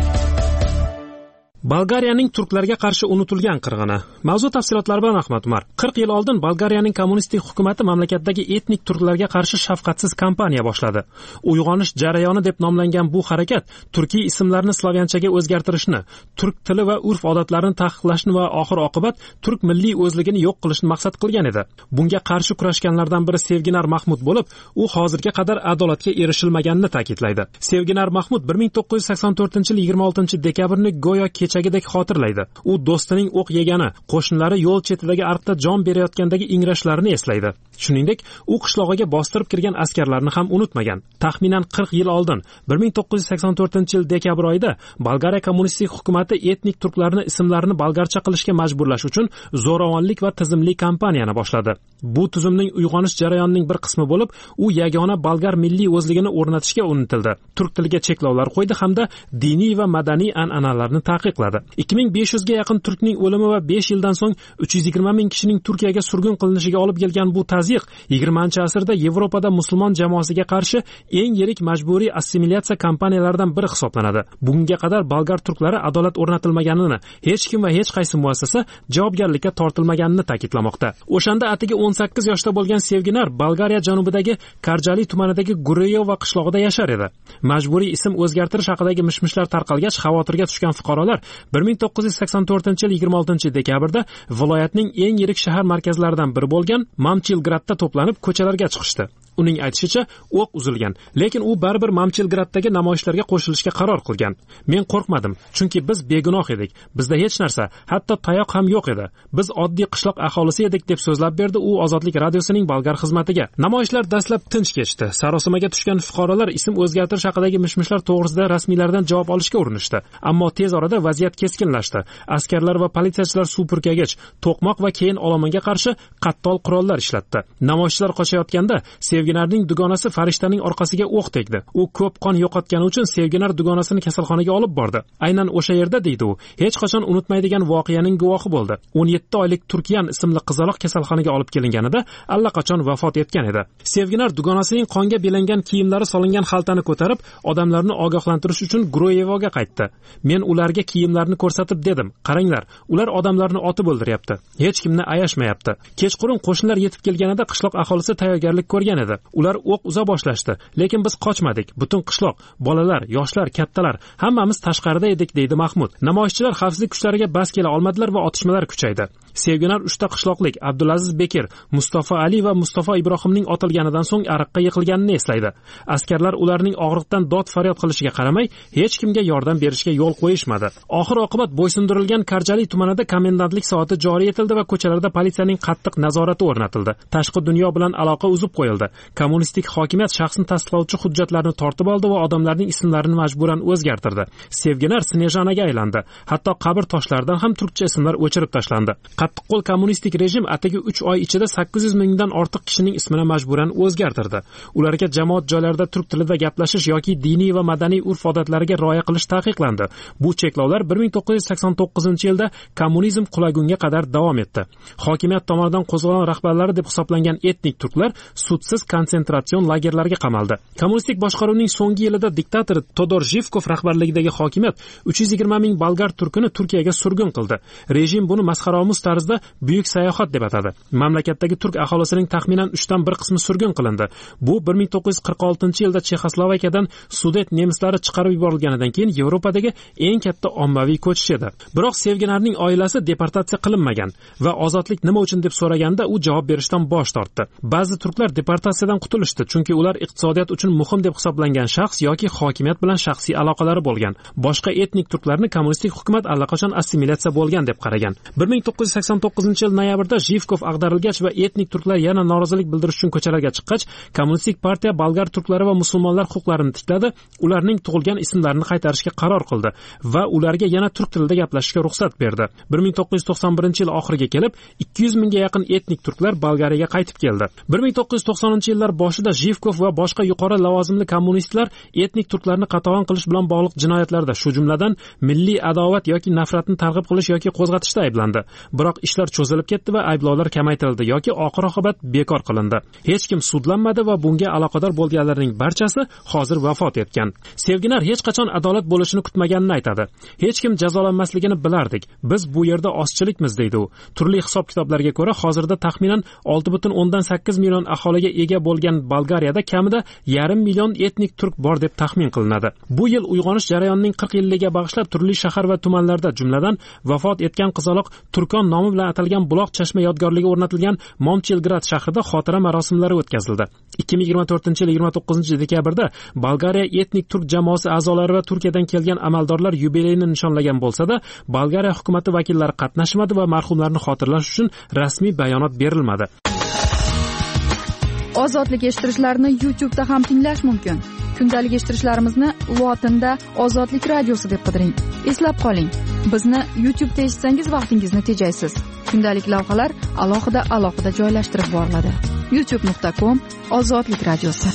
Bolgariyaning turklarga qarshi unutilgan qirg'ini. Mavzu tafsilotlari bilan Ahmad Umar. qirq yil oldin Bolgariyaning kommunistik hukumatı mamlakatdagi etnik turklarga qarshi shafqatsiz kampaniya boshladi. Uyg'onish jarayoni deb nomlangan bu harakat turkiy ismlarni slavyanchaga o'zgartirishni, turk tili va urf-odatlarini taqiqlashni va oxir-oqibat turk milliy o'zligini yo'q qilishni maqsad qilgan edi. Bunga qarshi kurashganlardan biri Sevginar Mahmud bo'lib, u hozirga qadar adolatga erishilmaganini ta'kidlaydi. Sevginar Mahmud bir ming to'qqiz yuz sakson to'rtinchi yil yigirma oltinchi dekabrni go'yo kechagidek xotirlaydi. U do'stining o'q yegani, qo'shnilari yo'l chetidagi ariqda jon berayotgandagi ingrashlarini eslaydi. Shuningdek, u qishlog'iga bostirib kirgan askarlarni ham unutmagan. Taxminan qirq yil oldin, bir ming to'qqiz yuz sakson to'rtinchi yil dekabr oyida Bolgariya kommunistik hukumatı etnik turklarning ismlarini bolgarcha qilishga majburlash uchun zo'ravonlik va tizimli kampaniyani boshladi. Bu tuzumning uyg'onish jarayonining bir qismi bo'lib, u yagona bolgar milliy o'zligini o'rnatishga urintildi. Turk tiliga cheklovlar qo'ydi hamda diniy va madaniy an'analarni taqiqladi. ikki ming besh yuz ga yaqin turkning o'limi va besh yildan so'ng uch yuz yigirma ming kishining Turkiyaga surgun qilinishiga olib kelgan bu tazyiq yigirmanchi asrda Yevropada musulmon jamoasiga qarshi eng yirik majburiy assimilyatsiya kampaniyalaridan biri hisoblanadi. Bunga qadar bolgar turklari adolat o'rnatilmaganini, hech kim va hech qaysi muassasa javobgarlikka tortilmaganini ta'kidlamoqda. O'shanda atigi o'n sakkiz yoshda bo'lgan Sevginar Bolgariya janubidagi Karjali tumanidagi Gureyova qishlog'ida yashar edi. Majburiy ism o'zgartirish haqidagi mishmishlar tarqalgach, xavotirga tushgan fuqarolar bir ming to'qqiz yuz sakson to'rtinchi yil yigirma oltinchi dekabrda viloyatning eng yirik shahar markazlaridan biri bo'lgan Mamchilgradda to'planib ko'chalarga chiqishdi. Uning aytishicha, o'q uzilgan, lekin u baribir Mamchilgraddagi namoyishlarga qo'shilishga qaror qilgan. Men qo'rqmadim, chunki biz begunoh edik. Bizda hech narsa, hatto tayoq ham yo'q edi. Biz oddiy qishloq aholisi edik deb so'zlab berdi u Ozodlik radiosining bolgar xizmatiga. Namoyishlar dastlab tinch kechdi. Sarosimaga tushgan fuqarolar ism o'zgartirish haqidagi mishmishlar to'g'risida rasmiylardan javob olishga urinishdi. Ammo tez orada vaziyat keskinlashdi. Askarlar va politsiyachilar suv purkagich, to'qmoq va keyin olomonga qarshi qattol qurollar ishlatdi. Namoyishchilar qochayotganda Sevginarning dugonasi farishtaning orqasiga o'q tegdi. U ko'p qon yo'qotgani uchun Sevginar dugonasini kasalxonaga olib bordi. Aynan o'sha yerda deydi u, hech qachon unutmaydigan voqeaning guvohi bo'ldi. o'n yetti oylik Turkiyan ismli qizaloq kasalxonaga olib kelinganida allaqachon vafot etgan edi. Sevginar dugonasining qonga belangan kiyimlari solingan xaltani ko'tarib, odamlarni ogohlantirish uchun Guroyevoga qaytdi. Men ularga kiyimlarni ko'rsatib dedim, qaranglar, ular odamlarni otib o'ldiryapti. Hech kimni ayashmayapti. Kechqurun qo'shnilar yetib kelganida qishloq aholisi tayyorgarlik ko'rgan edi. Ular o'q uza boshlashdi, lekin biz qochmadik. Butun qishloq, bolalar, yoshlar, kattalar, hammamiz tashqarida edik, deydi Mahmud. Namoyishchilar xavfsizlik kuchlariga bas kela olmadilar va otishmalar kuchaydi. Sevginar uchta qishloqlik Abdulaziz Bekir, Mustafa Ali va Mustafa Ibrohimning otilganidan so'ng ariqqa yiqilganini eslaydi. Askarlar ularning og'riqdan dod faryod qilishiga qaramay, hech kimga yordam berishga yo'l qo'yishmadi. Oxir-oqibat bo'ysundirilgan Karjali tumanida komendantlik soati joriy etildi va ko'chalarda politsiyaning qattiq nazorati o'rnatildi. Tashqi dunyo bilan aloqa uzib qo'yildi. Kommunistik hokimiyat shaxsni tasdiqlovchi hujjatlarni tortib oldi va odamlarning ismlarini majburan o'zgartirdi. Sevginar Snejanaga aylandi. Hatto qabr toshlaridan ham turkcha ismlar o'chirib tashlandi. Qattiqqo'l kommunistik rejim atigi uch oy ichida sakkiz yuz mingdan ortiq kishining ismini majburan o'zgartirdi. Ularga jamoat joylarida turk tilida gaplashish yoki diniy va madaniy urf-odatlariga rioya qilish taqiqlandi. Bu cheklovlar bir ming to'qqiz yuz sakson to'qqizinchi yilda kommunizm qulagunga qadar davom etdi. Hokimiyat tomonidan qo'zg'olon rahbarlari deb hisoblangan etnik turklar sudsiz konsentratsiyon lagerlariga qamaldi. Kommunistik boshqaruvning so'nggi yilida diktator Todor Zhivkov rahbarligidagi hokimiyat uch yuz yigirma ming bolgar turkini Turkiyaga surgun qildi. Rejim buni masxaraomuz tarzda buyuk sayohat deb atadi. Mamlakatdagi turk aholisining taxminan uchdan bir qismi surgun qilindi. Bu bir ming to'qqiz yuz qirq oltinchi yilda Chexoslovakiyadan Sudet nemislari chiqarib yuborilganidan keyin Yevropadagi eng katta ommaviy ko'chish edi. Biroq Sevginarning oilasi deportatsiya qilinmagan va ozodlik nima uchun deb so'raganda u javob berishdan bosh tortdi. Ba'zi turklar deportatsiyadan qutulishdi, chunki ular iqtisodiyot uchun muhim deb hisoblangan shaxs yoki hokimiyat bilan shaxsiy aloqalari bo'lgan. Boshqa etnik turklarni kommunistik hukumat allaqachon assimilyatsiya bo'lgan deb qaragan. bir ming to'qqiz yuz sakson to'qqizinchi yil noyabrda Jivkov ag'darilgach va etnik turklar yana norozilik bildirish uchun ko'chalarga chiqqach, kommunistik partiya bolgar turklari va musulmonlar huquqlarini tikladi, ularning tug'ilgan ismlarini qaytarishga qaror qildi va ularga yana turk tilida gaplashishga ruxsat berdi. bir ming to'qqiz yuz to'qson birinchi yil oxiriga kelib, ikki yuz mingga yaqin etnik turklar Bolgariyaga qaytib keldi. bir ming to'qqiz yuz to'qsoninchi yillar boshida Jivkov va boshqa yuqori lavozimli kommunistlar etnik turklarni qatag'on qilish bilan bog'liq jinoyatlarda, shu jumladan milliy adovat yoki nafratni targ'ib qilish yoki qo'zg'atishda ayblandi. Biroq ishlar cho'zilib ketdi va ayblovlar kamaytirildi yoki oxir-oqibat bekor qilindi. Hech kim sudlanmadi va bunga aloqador bo'lganlarning barchasi hozir vafot etgan. Sevginar hech qachon adolat bo'lishini kutmaganini aytadi. Hech kim jazolanmasligini bilardik. Biz bu yerda ozchilikmiz deydi u. Turli hisob-kitoblarga ko'ra, hozirda taxminan olti butun o'ndan sakkiz million aholiga ega bo'lgan Bolgariyada kamida yarim million etnik turk bor deb taxmin qilinadi. Bu yil uyg'onish jarayonining qirq yilligiga bag'ishlab turli shahar va tumanlarda, jumladan vafot etgan qizaloq Turkon nomi bilan atalgan buloq chashma yodgorligi o'rnatilgan Momchilgrad shahrida xotira marosimlari o'tkazildi. ikki ming yigirma to'rtinchi yil yigirma to'qqizinchi dekabrda Bolgariya etnik turk jamoasi a'zolari va Turkiyadan kelgan amaldorlar yubileyini nishonlagan bo'lsa-da, Bolgariya hukumatı vakillari qatnashmadi va marhumlarni xotirlash uchun rasmiy bayonot berilmadi. Ozodlik eshittirishlarni YouTube'da ham tinglash mumkin. Kundalik eshittirishlarimizni lotinda Ozodlik radiosi deb qidiring. Eslab qoling, bizni YouTube'da eshitsangiz vaqtingizni tejaysiz. Kundalik lavhalar alohida alohida joylashtirib boriladi. youtube nuqta com Ozodlik radiosi.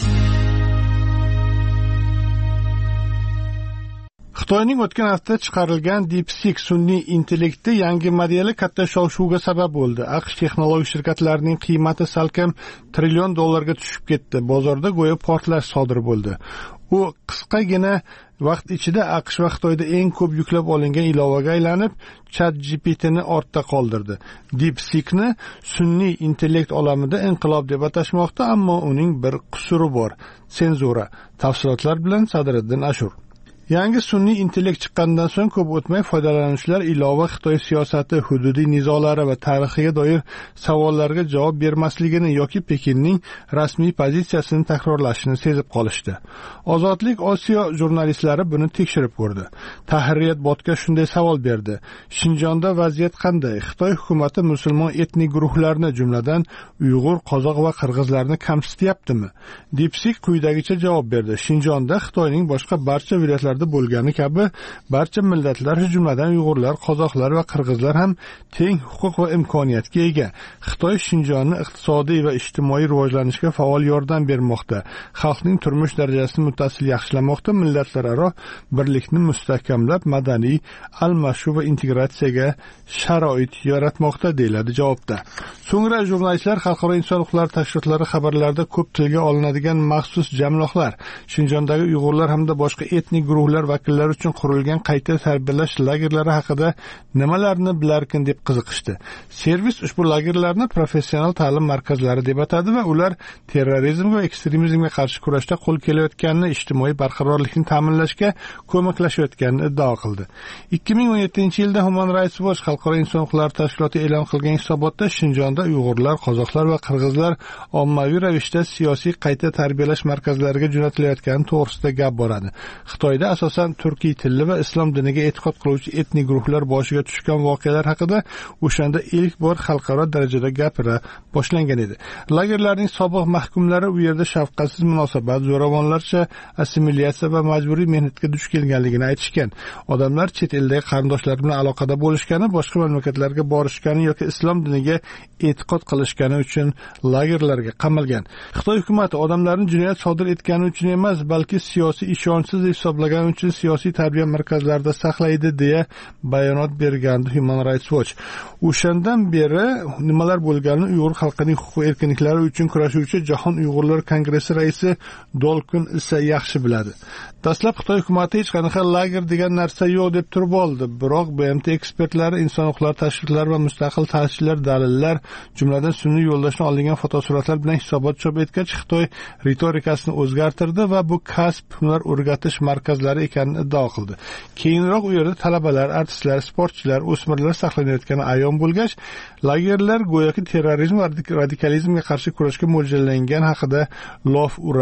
Xitoyning o'tgan hafta chiqarilgan DeepSeek sun'iy intellekti yangi modeli katta shov-shuvga sabab bo'ldi. AQSh texnologik shirkatlarining qiymati salkam trillion dollarga tushib ketdi. Bozorda go'yo portlash sodir bo'ldi. U qisqagina vaqt ichida AQSh va Xitoyda eng ko'p yuklab olingan ilovaga aylanib, ChatGPTni ortda qoldirdi. DeepSeekni sun'iy intellekt olamida inqilob deb atashmoqda, ammo uning bir qusuri bor: senzura. Tafsilotlar bilan Sadriddin Ashur. Yangi sun'iy intellekt chiqqandan so'ng ko'p o'tmay foydalanuvchilar ilova Xitoy siyosati, hududiy nizolari va tarixiga doir savollarga javob bermasligini yoki Pekinning rasmiy pozitsiyasini takrorlashini sezib qolishdi. Ozodlik Osiyo jurnalistlari buni tekshirib ko'rdi. Tahririyat botga shunday savol berdi: Shinjonda vaziyat qanday? Xitoy hukumati musulmon etnik guruhlarni, jumladan Uyg'ur, qozoq va qirg'izlarni kamsityaptimi? DeepSeek quyidagicha javob berdi: Shinjonda Xitoyning boshqa barcha viloyatlarida bo'lgani kabi barcha millatlar, jumladan Uyg'urlar, qozoqlar va qirg'izlar ham teng huquq va imkoniyatga ega. Xitoy Shinjonni iqtisodiy va ijtimoiy rivojlanishga faol yordam bermoqda, xalqning turmush darajasini muttasil yaxshilamoqda, millatlararo birlikni mustahkamlab, madaniy almashuv va integratsiyaga sharoit yaratmoqda, deyiladi javobda. So'ngra jurnalistlar xalqaro inson huquqlari tashkilotlari xabarlarida ko'p tilga olinadigan maxsus jamloqlar, Shinjondagi Uyg'urlar hamda boshqa etnik guruhlar vakillari uchun qurilgan qayta tarbiyalash lagerlari haqida nimalarni bilarkin deb qiziqishdi. Servis ushbu lagerlarni professional ta'lim markazlari deb atadi va ular terrorizm va ekstremizmga qarshi kurashda qo'l kelayotganini, ijtimoiy barqarorlikni ta'minlashga ko'maklashayotganini iddao qildi. ikki ming o'n yettinchi yilda Human Rights Watch xalqaro inson huquqlari tashkiloti e'lon qilgan hisobotda Shinjonda Uyg'urlar, qozoqlar va qirg'izlar ommaviy ravishda siyosiy qayta tarbiyalash markazlariga jo'natilayotgani to'g'risida gap boradi. Xitoyda asosan turkiy tilli va islom diniga e'tiqod qiluvchi etnik guruhlar boshiga tushgan voqealar haqida o'shanda ilk bor xalqaro darajada gapira boshlangan edi. Lagerlarning sobiq mahkumlari u yerda shafqatsiz munosabat, zo'ravonlarcha assimilyatsiya va majburiy mehnatga duch kelganligini aytishgan. Odamlar chet eldagi qarindoshlari bilan aloqada bo'lishgani, boshqa mamlakatlarga borishgani yoki islom diniga e'tiqod qilishgani uchun lagerlarga qamalgan. Xitoy hukumati odamlarni jinoyat sodir etgani uchun emas, balki siyosiy ishonchsiz hisoblagan uchun siyosiy tarbiya markazlarida saqlaydi deya bayonot bergandi Human Rights Watch. O'shandan beri nimalar bo'lganini Uyg'ur xalqining huquq erkinliklari uchun kurashuvchi Jahon Uyg'urlar Kongressi raisi Dolkun esa yaxshi biladi. Dastlab Xitoy hukumati hech qanaqa lager degan narsa yo'q deb turib oldi, biroq B M T ekspertlari, inson huquqlari tashkilotlari va mustaqil ta'sischilar dalillar, jumladan sun'iy yo'ldoshdan olingan fotosuratlar bilan hisobot chop etgach, Xitoy ritorikasini o'zgartirdi va bu kasb, hunar o'rgatish markazlari ekanini iddao qildi. Keyinroq u yerda talabalar, artistlar, sportchilar, o'smirlar saqlanayotgani ayon bo'lgach, lagerlar go'yoki terrorizm va radikalizmga qarshi kurashga mo'ljallangan haqida lof ura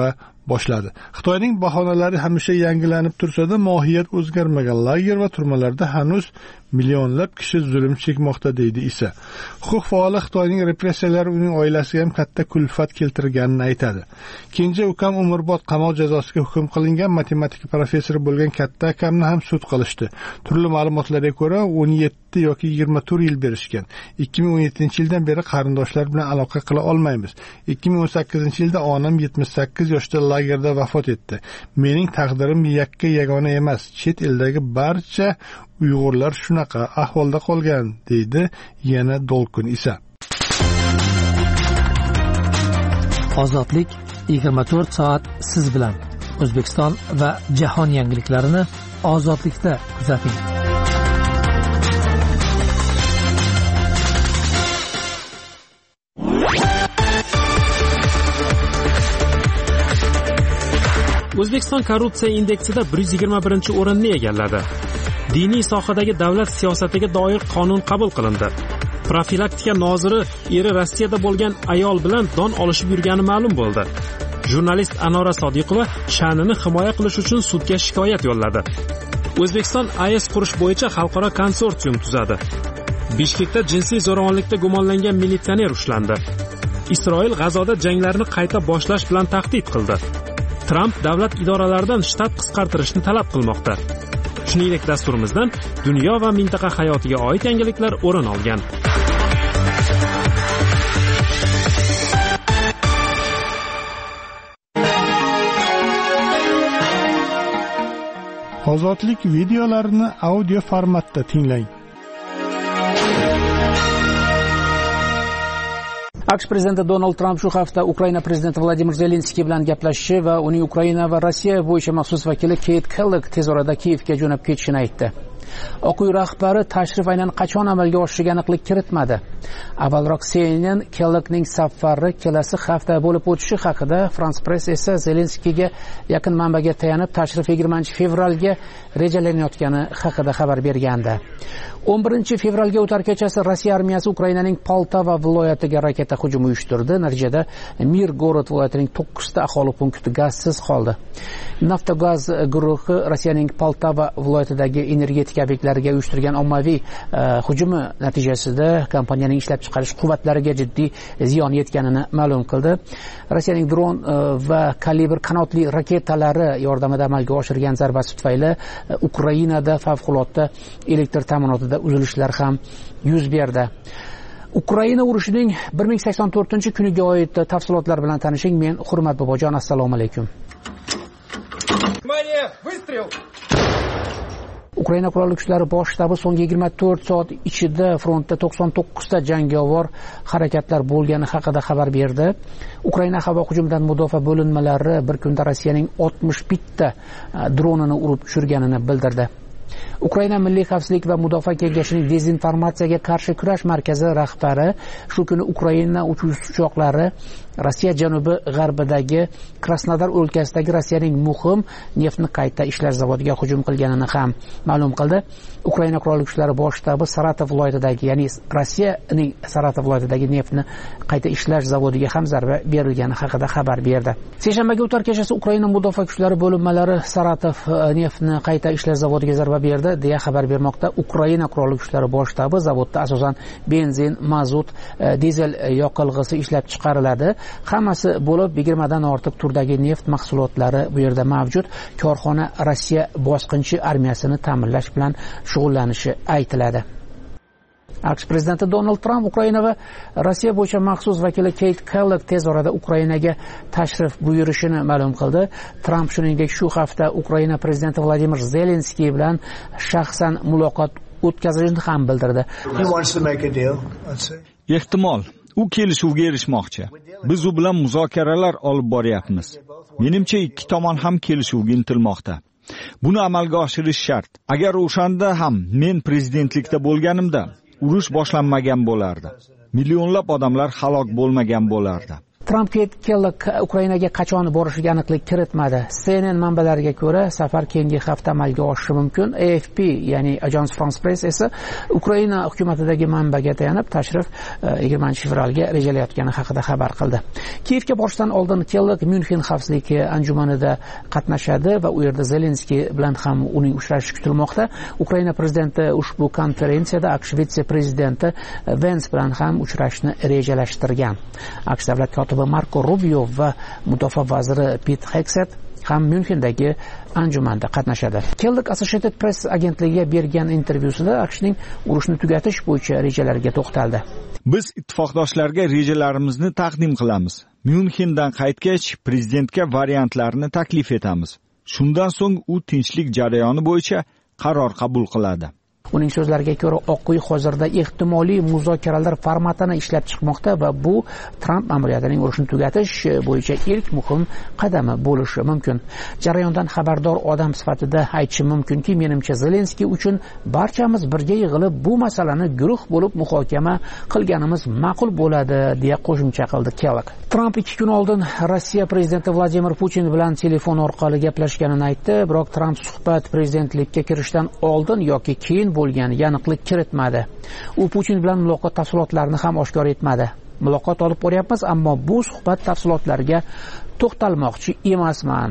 boshladi. Xitoyning bahonalari hamisha yangilanib tursa-da, mohiyat o'zgarmagan. Lager va turmalarda hanuz millionlab kishi zulm chekmoqda, deydi Isa. Huquq faoli Xitoyning repressiyalari uning oilasiga ham katta kulfat keltirganini aytadi. Kenja ukam umrbod qamoq jazosiga hukm qilingan matematika professori bo'lgan katta akamni ham sud qilishdi. Turli ma'lumotlarga ko'ra o'n yetti yoki yigirma to'rt yil berishgan. ikki ming o'n yettinchi yildan beri qarindoshlar bilan aloqa qila olmaymiz. ikki ming o'n sakkizinchi yilda onam yetmish sakkiz yoshda lagerda vafot etdi. Mening taqdirim yakka yagona emas. Chet eldagi barcha Uyg'urlar shunaqa ahvolda qolgan, deydi yana Dolqin Isa. Ozodlik yigirma to'rt soat siz bilan. O'zbekiston va jahon yangiliklarini Ozodlikda kuzating. O'zbekiston korrupsiya indeksida bir yuz yigirma birinchi o'rinni egalladi. Diniy sohadagi davlat siyosatiga doir qonun qabul qilindi. Profilaktika noziri eri Rossiyada bo'lgan ayol bilan don olishib yurgani ma'lum bo'ldi. Jurnalist Anora Sodiqova sha'nini himoya qilish uchun sudga shikoyat yo'lladi. O'zbekiston A E S qurish bo'yicha xalqaro konsorsium tuzadi. Bishkekda jinsiy zo'ravonlikda gumonlangan militsioner ushlandi. Isroil G'azoda janglarni qayta boshlash bilan tahdid qildi. Trump davlat idoralaridan shtat qisqartirishni talab qilmoqda. Shuningdek, dasturimizdan dunyo va mintaqa hayotiga oid yangiliklar o'rin olgan. Ozodlik videolarini audio formatda tinglang. AQSh prezidenti Donald Tramp shu hafta Ukraina prezidenti Vladimir Zelenskiy bilan gaplashishi va uning Ukraina va Rossiya bo'yicha maxsus vakili Keyt Kellogg tez orada Kiyevga jo'nab ketishini aytdi. Oq uy rahbari tashrif aynan qachon amalga oshishiga aniqlik kiritmadi. Avvalroq C N N Kelloggning safari kelasi hafta bo'lib o'tishi haqida, France Press esa Zelenskiyga yaqin manbaga tayanib tashrif yigirmanchi fevralga rejalanayotgani haqida xabar bergandi. o'n birinchi fevralga o'tar kechasi Rossiya armiyasi Ukrainaning Poltava viloyatiga raketa hujumi uyushtirdi. Natijada Mirgorod viloyatining to'qqizta aholi punkti gazsiz qoldi. Naftogaz guruhi Rossiyaning Poltava viloyatidagi energetika obyektlariga uyushtirgan ommaviy hujumi natijasida kompaniyaning ishlab chiqarish quvvatlariga jiddiy ziyon yetganini ma'lum qildi. Rossiyaning dron va kalibr qanotli raketalari yordamida amalga oshirgan zarbasi tufayli Ukrainada favqulodda elektr ta'minotida uzilishlar ham yuz berdi. Ukraina urushining bir ming sakson to'rtinchi kuniga oid tafsilotlar bilan tanishing. Men Hurmat Bobojon, assalomu alaykum. Ukraina qurolli kuchlari bosh shtabi so'nggi yigirma to'rt soat ichida frontda to'qson to'qqizta jangovar harakatlar bo'lgani haqida xabar berdi. Ukraina havo hujumidan mudofaa bo'linmalari bir kunda Rossiyaning oltmish bitta dronini urib tushirganini bildirdi. Ukraina Milliy xavfsizlik va mudofaa kengashining dezinformatsiyaga qarshi kurash markazi rahbari shu kuni Ukraina uchoqlari Rossiya janubi g'arbidagi Krasnodar o'lkasidagi Rossiyaning muhim neftni qayta ishlash zavodiga hujum qilganini ham ma'lum qildi. Ukraina qurolli kuchlari bosh shtabi Saratov viloyatidagi, ya'ni Rossiyaning Saratov viloyatidagi neftni qayta ishlash zavodiga ham zarba berilgani haqida xabar berdi. Seshanbaga o'tar kechasi Ukraina mudofaa kuchlari bo'linmalari Saratov neftni qayta ishlash zavodiga zarba berdi deya xabar bermoqda. Ukraina qurolli kuchlari bosh shtabi zavodda asosan benzin, mazut, dizel yoqilg'isi ishlab chiqariladi. Hammasi bo'lib yigirma dan ortiq turdagi neft mahsulotlari bu yerda mavjud. Korxona Rossiya bosqinchi armiyasini ta'minlash bilan shug'ullanishi aytiladi. AQSh prezidenti Donald Tramp Ukraina va Rossiya bo'yicha maxsus vakili Keyt Kellogg tez orada Ukrainaga tashrif buyurishini ma'lum qildi. Tramp shuningdek shu hafta Ukraina prezidenti Vladimir Zelenskiy bilan shaxsan muloqot o'tkazishini ham bildirdi. Ehtimol u kelishuvga erishmoqchi. Biz u bilan muzokaralar olib boryapmiz. Menimcha ikki tomon ham kelishuvga intilmoqda. Buni amalga oshirish shart. Agar o'shanda ham men prezidentlikda bo'lganimda urush boshlanmagan bo'lardi. Millionlab odamlar halok bo'lmagan bo'lardi. Tramp Kellik Ukrainaga qachon borishiga aniqlik kiritmadi. C N N manbalariga ko'ra, safar keyingi hafta amalga oshishi mumkin. A F P, ya'ni Agence France-Presse esa Ukraina hukumatidagi manbaga tayanib, tashrif yigirmanchi fevralga rejalayotgani haqida xabar qildi. Kiyevga borishdan oldin Kellik Myunxen xavfsizlik anjumanida qatnashadi va u yerda Zelenskiy bilan ham uning uchrashishi kutilmoqda. Ukraina prezidenti ushbu konferensiyada AQSh vitse-prezidenti Vance bilan ham uchrashishni rejalashtirgan. AQSh davlat kotibi Marko Rubio va mudofaa vaziri Pit Hegseth ham Myunxendagi anjumanda qatnashadi. Kellik Associated Press agentligiga bergan intervyusida AQShning urushni tugatish bo'yicha rejalariga to'xtaldi. Biz ittifoqdoshlarga rejalarimizni taqdim qilamiz. Myunxendan qaytgach, prezidentga variantlarni taklif etamiz. Shundan so'ng u tinchlik jarayoni bo'yicha qaror qabul qiladi. Uning so'zlariga ko'ra, Oq uy hozirda ehtimoliy muzokaralar formatini ishlab chiqmoqda va bu Tramp ma'muriyatining urushni tugatish bo'yicha ilk muhim qadami bo'lishi mumkin. Jarayondan xabardor odam sifatida aytishim mumkinki, menimcha Zelenskiy uchun barchamiz birga yig'ilib bu masalani guruh bo'lib muhokama qilganimiz ma'qul bo'ladi, deya qo'shimcha qildi Kellik. Tramp ikki kun oldin Rossiya prezidenti Vladimir Putin bilan telefon orqali gaplashganini aytdi, biroq Tramp suhbat prezidentlikka kirishdan oldin yoki keyin bo'lgan aniqlik kiritmadi. U Putin bilan muloqot tafsilotlarini ham oshkor etmadi. Muloqot olib boryapmiz, ammo bu suhbat tafsilotlariga to'xtalmoqchi emasman.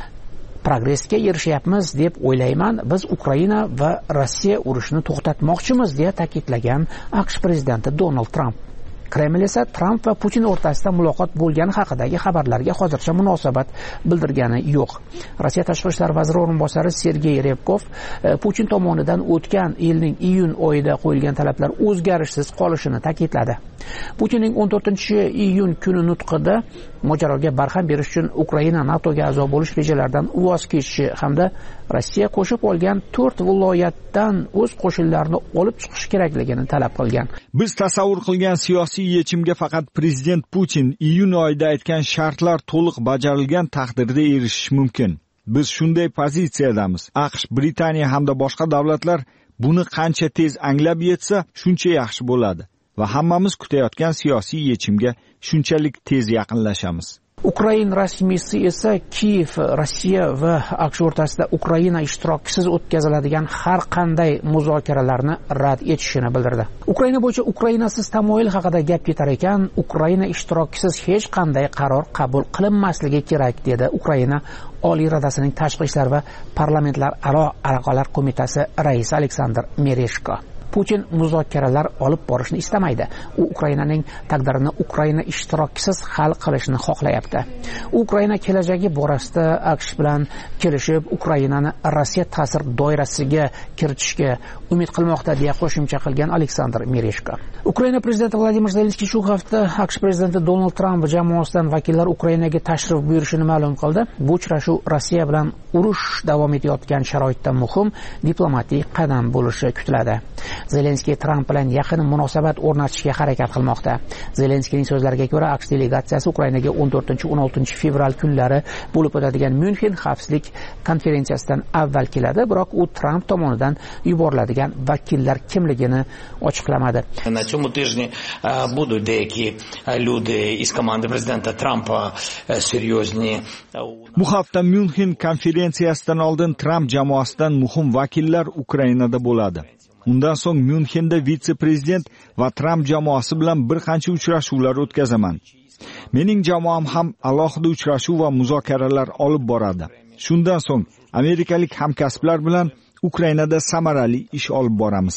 Progressga erishyapmiz deb o'ylayman. Biz Ukraina va Rossiya urushini to'xtatmoqchimiz, deya ta'kidlagan AQSh prezidenti Donald Tramp. Kreml esa Tramp va Putin o'rtasida muloqot bo'lgani haqidagi xabarlarga hozircha munosabat bildirgani yo'q. Rossiya tashqi ishlar vaziri o'rinbosari Sergey Repkov Putin tomonidan o'tgan yilning iyun oyida qo'yilgan talablar o'zgarishsiz qolishini ta'kidladi. Putinning o'n to'rtinchi iyun kuni nutqida mojaroga barham berish uchun Ukraina NATOga a'zo bo'lish rejalaridan voz kechishi hamda Rossiya qo'shib olgan to'rt viloyatdan o'z qo'shinlarini olib chiqish kerakligini talab qilgan. Biz tasavvur qilgan siyosiy yechimga faqat prezident Putin iyun oyida aytgan shartlar to'liq bajarilgan taqdirda erishish mumkin. Biz shunday pozitsiyadamiz. AQSh, Britaniya hamda boshqa davlatlar buni qancha tez anglab yetsa, shuncha yaxshi bo'ladi va hammamiz kutayotgan siyosiy yechimga shunchalik tez yaqinlashamiz. Ukraina rasmiysi esa Kiyev, Rossiya va AQSh o'rtasida Ukraina ishtirokisiz o'tkaziladigan har qanday muzokaralarni rad etishini bildirdi. Ukraina bo'yicha Ukrainasiz tamoyil haqida gap ketar ekan, Ukraina ishtirokisiz hech qanday qaror qabul qilinmasligi kerak, dedi Ukraina Oliy Radasining Tashqi ishlar va parlamentlar aro aloqalar qo'mitasi raisi Aleksandr Mereshko. Putin muzokaralar olib borishni istamaydi. U Ukrainaning taqdirini Ukraina ishtirokisiz hal qilishni xohlayapti. U Ukraina kelajagi borasida AQSh bilan kelishib, Ukrainani Rossiya ta'sir doirasiga kiritishga umid qilmoqda, deya qo'shimcha qilgan Aleksandr Mereshko. Ukraina prezidenti Vladimir Zelenskiy shu hafta AQSh prezidenti Donald Tramp jamoasidan vakillar Ukrainaga tashrif buyurishini ma'lum qildi. Bu uchrashuv Rossiya bilan urush davom etayotgan sharoitda muhim diplomatik qadam bo'lishi kutiladi. Zelenskiy Tramp bilan yaqin munosabat o'rnatishga harakat qilmoqda. Zelenskiyning so'zlariga ko'ra, AQSh delegatsiyasi Ukrainaga o'n to'rtinchi o'n oltinchi fevral kunlari bo'lib o'tadigan Myunxen xavfsizlik konferensiyasidan avval keladi, biroq u Tramp tomonidan yuboriladigan vakillar kimligini ochiqlamadi. На цьому тижні будуть деякі люди із команди президента Трампа серйозні. Bu hafta Myunxen konferensiyasidan oldin Tramp jamoasidan muhim vakillar Ukrainada bo'ladi. Undan so'ng Myunxenda vitse-prezident va Tramp jamoasi bilan bir qancha uchrashuvlar o'tkazaman. Mening jamoam ham alohida uchrashuv va muzokaralar olib boradi. Shundan so'ng amerikalik hamkasblar bilan Ukrainada samarali ish olib boramiz.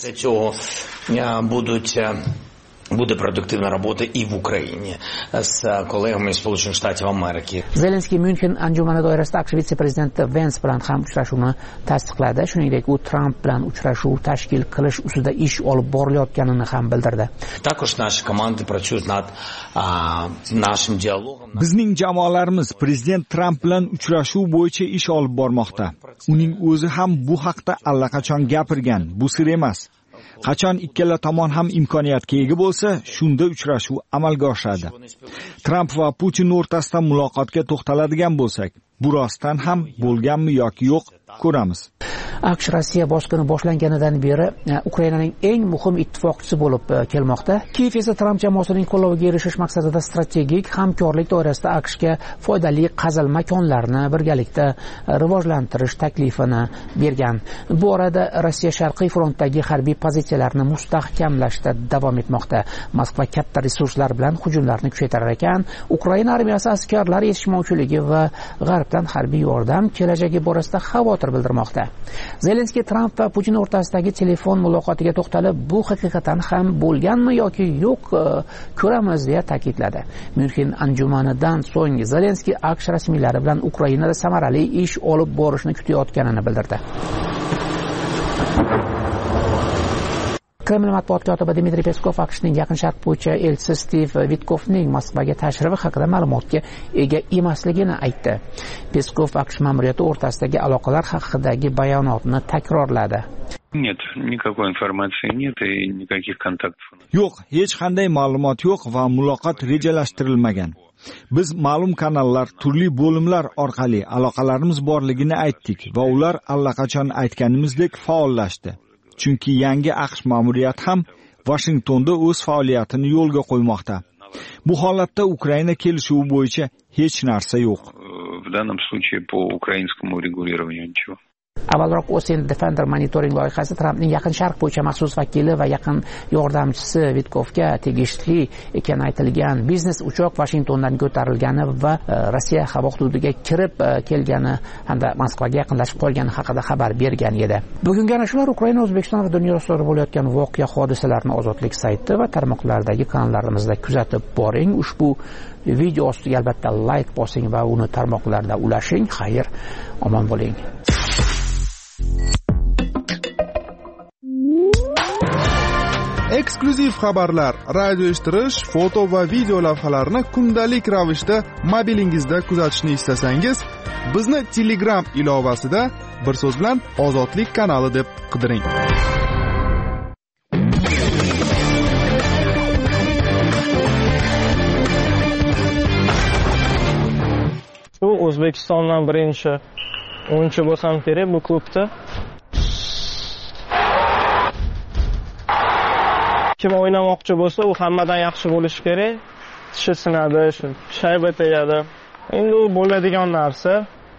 Буде продуктивна робота і в Україні з колегами з Сполучених Штатів Америки. Zelenskiy Myunxen anjumani doirasida AQSh vitse-prezidenti Vance bilan ham uchrashuvni tasdiqladi. Shuningdek, u Tramp bilan uchrashuv tashkil qilish ustida ish olib borilayotganini ham bildirdi. Також наші команди працюють над нашим диалогом. Bizning jamoalarimiz prezident Tramp bilan uchrashuv bo'yicha ish olib bormoqda. Uning o'zi ham bu haqda allaqachon gapirgan. Bu sir emas. Qachon ikkala tomon ham imkoniyatga ega bo'lsa, shunda uchrashuv amalga oshadi. Tramp va Putin o'rtasida muloqotga to'xtaladigan bo'lsak, bu rostdan ham bo'lganmi yoki yo'q, ko'ramiz. aqsh Rossiya bosqini boshlanganidan beri Ukrainaning eng muhim ittifoqchisi bo'lib kelmoqda. Kiyev esa Tramp jamoasining qo'lloviga erishish maqsadida strategik hamkorlik doirasida aqshga foydali qazilma konlarni birgalikda rivojlantirish taklifini bergan. Bu orada Rossiya Sharqiy frontdagi harbiy pozitsiyalarni mustahkamlashda davom etmoqda. Moskva katta resurslar bilan hujumlarni kuchaytirar ekan. Ukraina armiyasi askarlar yetishmovchiligi va g'arbdan harbiy yordam kelajagi borasida xavotir bildirmoqda. Zelenskiy Tramp va Putin o'rtasidagi telefon muloqotiga to'xtalib, bu haqiqatan ham bo'lganmi yoki yo'q ko'ramiz deya ta'kidladi. Myunxen anjumanidan so'ng Zelenskiy aqsh rasmiylari bilan Ukrainada samarali ish olib borishni kutayotganini bildirdi. Kreml matbuot kotibi Dmitriy Peskov aqshning Yaqin Sharq bo'yicha elchisi Stiv Vitkovning Moskvaga tashrifi haqida ma'lumotga ega emasligini aytdi. Peskov aqsh ma'muriyati o'rtasidagi aloqalar haqidagi bayonotni takrorladi. Нет, никакой информации нет и никаких контактов. Yo'q, hech qanday ma'lumot yo'q va muloqot rejalashtirilmagan. Biz ma'lum kanallar, turli bo'limlar orqali aloqalarimiz borligini aytdik va ular allaqachon aytganimizdek faollashdi. Chunki yangi aqsh ma'muriyati ham Washingtonda o'z faoliyatini yo'lga qo'ymoqda. Bu holatda Ukraina kelishuvi bo'yicha hech narsa yo'q. В данном случае по украинскому регулированию ничего. Avvalroq Ocean Defender monitoring loyihasi Trampning Yaqin Sharq bo'yicha maxsus vakili va yaqin yordamchisi Vitkovga tegishli ekani aytilgan biznes uchoq Washingtondan ko'tarilgani va Rossiya havo hududiga kirib kelgani hamda Moskvaga yaqinlashib qolgani haqida xabar bergan edi. Bugungi ana shular Ukraina, O'zbekiston va dunyo sodir bo'layotgan voqea hodisalarni Ozodlik sayti va tarmoqlardagi kanallarimizda kuzatib boring. Ushbu video ostiga albatta like bosing va uni tarmoqlarda ulashing. Xayr, omon bo'ling. Eksklyuziv xabarlar, radio eshittirish, foto va video lavhalarni kundalik ravishda mobilingizda kuzatishni istasangiz, bizni Telegram ilovasida bir so'z bilan Ozodlik kanali deb qidiring. Shu O'zbekistondan birinchi o'yinchi bo'lsam kerak bu klubda. Kim o'ynamoqchi bo'lsa, u hammadan yaxshi bo'lishi kerak. Tishi sinadi, shu shayba tegadi. Endi u bo'ladigan narsa.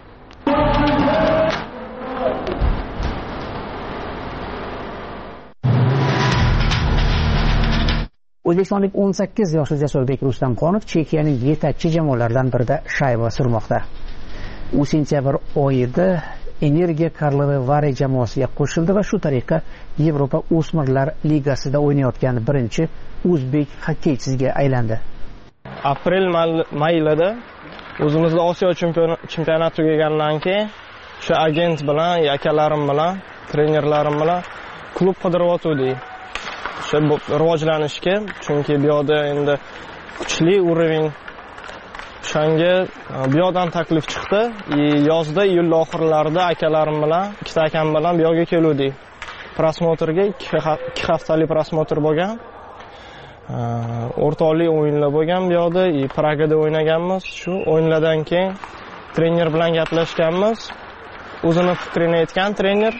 O'zbekistonlik o'n sakkiz yoshli Jasurbek Rustamxonov Chexiyaning yetakchi jamoalaridan birida shayba surmoqda. U sentyabr oyida Energiya Karlovy Vary jamoasiga qo'shildi va shu tariqa Yevropa O'smirlar ligasida o'ynayotgan birinchi o'zbek xokkeychisiga aylandi. Aprel mayida o'zimizda Osiyo chempionati tugagandan keyin shu agent bilan, akalarim bilan, trenerlarim bilan klub qidiryotgandik. Shu rivojlanishga, chunki bu yerda endi kuchli urovень Shanga bu yerdan taklif chiqdi. Yozda, iyul oxirlarida akalarim bilan, ikkita akam bilan bu yerga keldik. Prosmotrga ikki haftalik prosmotr bo'lgan. O'rtoqlik o'yinlar bo'lgan bu yerda, Pragada o'ynaganmiz. Shu o'yinlardan keyin trener bilan gaplashganmiz. O'zini fikrini aytgan trener.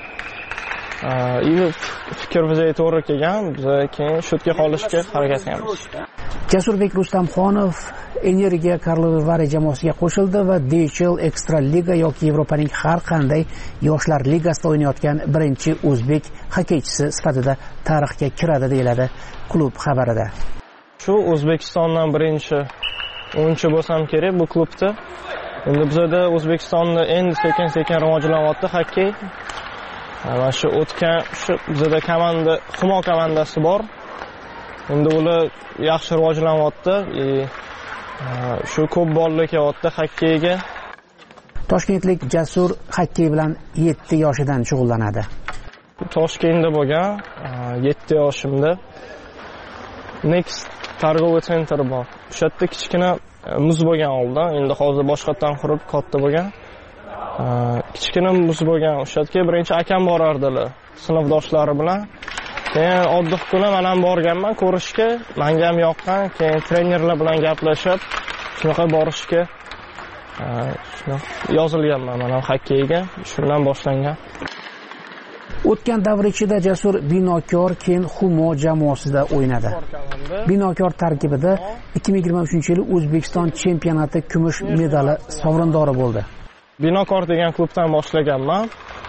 Fikr bizga to'g'ri kelgan. Biz keyin shutga qolishga harakat qilamiz. Jasurbek Rustamxonov Energiya Karlovy Vary jamoasiga qo'shildi va D H L Extra Liga yoki Yevropaning har qanday yoshlar ligasida o'ynayotgan birinchi o'zbek xokkeychisi sifatida tarixga kiradi deyiladi klub xabarida. Shu O'zbekistondan birinchi o'yinchi bo'lsam kerak bu klubda. Endi bizda O'zbekistonda endi sekin-sekin rivojlanyapti xokkey. Va shu o'tgan shu bizda komanda, Humo komandasi bor. Endi ular yaxshi rivojlanyapti. Shu ko'p bolalar kelyapti xokkeyga. Toshkentlik Jasur xokkey bilan yetti yoshidan shug'ullanadi. Toshkentda bo'lgan yetti yoshimda Next targ'ovoy sentr bor. O'sha yerda kichkina muz bo'lgan oldin, endi hozir boshqatdan qurib katta bo'lgan. Kichkina muz bo'lgan. O'sha yerga birinchi akam borardilar, sinfdoshlari bilan. Keyin oddiy kuni men ham borganman ko'rishga, menga ham yoqqan. Keyin trenerlar bilan gaplashib, shunaqa borishga shuna yozilganman men ham xokkeyga. Shundan boshlangan. O'tgan davr ichida Jasur Binokor keyin Humo jamoasida o'ynadi. Binokor tarkibida ikki ming yigirma uchinchi yil O'zbekiston chempionati kumush medali sovrindori bo'ldi. Binokor degan klubdan boshlaganman.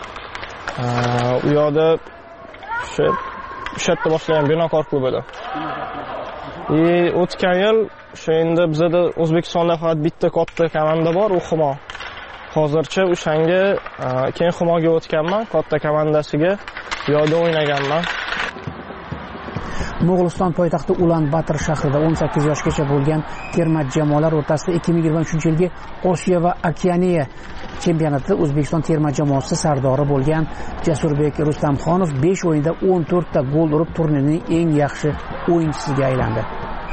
U yoqda o'sha o'sha yerda boshlagan Binokor klubida. E o'tgan yil o'sha endi bizda O'zbekistonda faqat bitta katta komanda bor, u Humo. Hozircha o'shanga keyin Humoga o'tganman, katta komandasiga yo'lda o'ynaganman. Mo'g'uliston poytaxti Ulan-Bator shahrida o'n sakkiz yoshgacha bo'lgan terma jamoalar o'rtasida ikki ming yigirma uchinchi yilgi Osiyo va Okeaniya chempionatida O'zbekiston terma jamoasi sardori bo'lgan Jasurbek Rustamxonov besh o'yinda o'n to'rt ta gol urib turnirning eng yaxshi o'yinchisiga aylandi.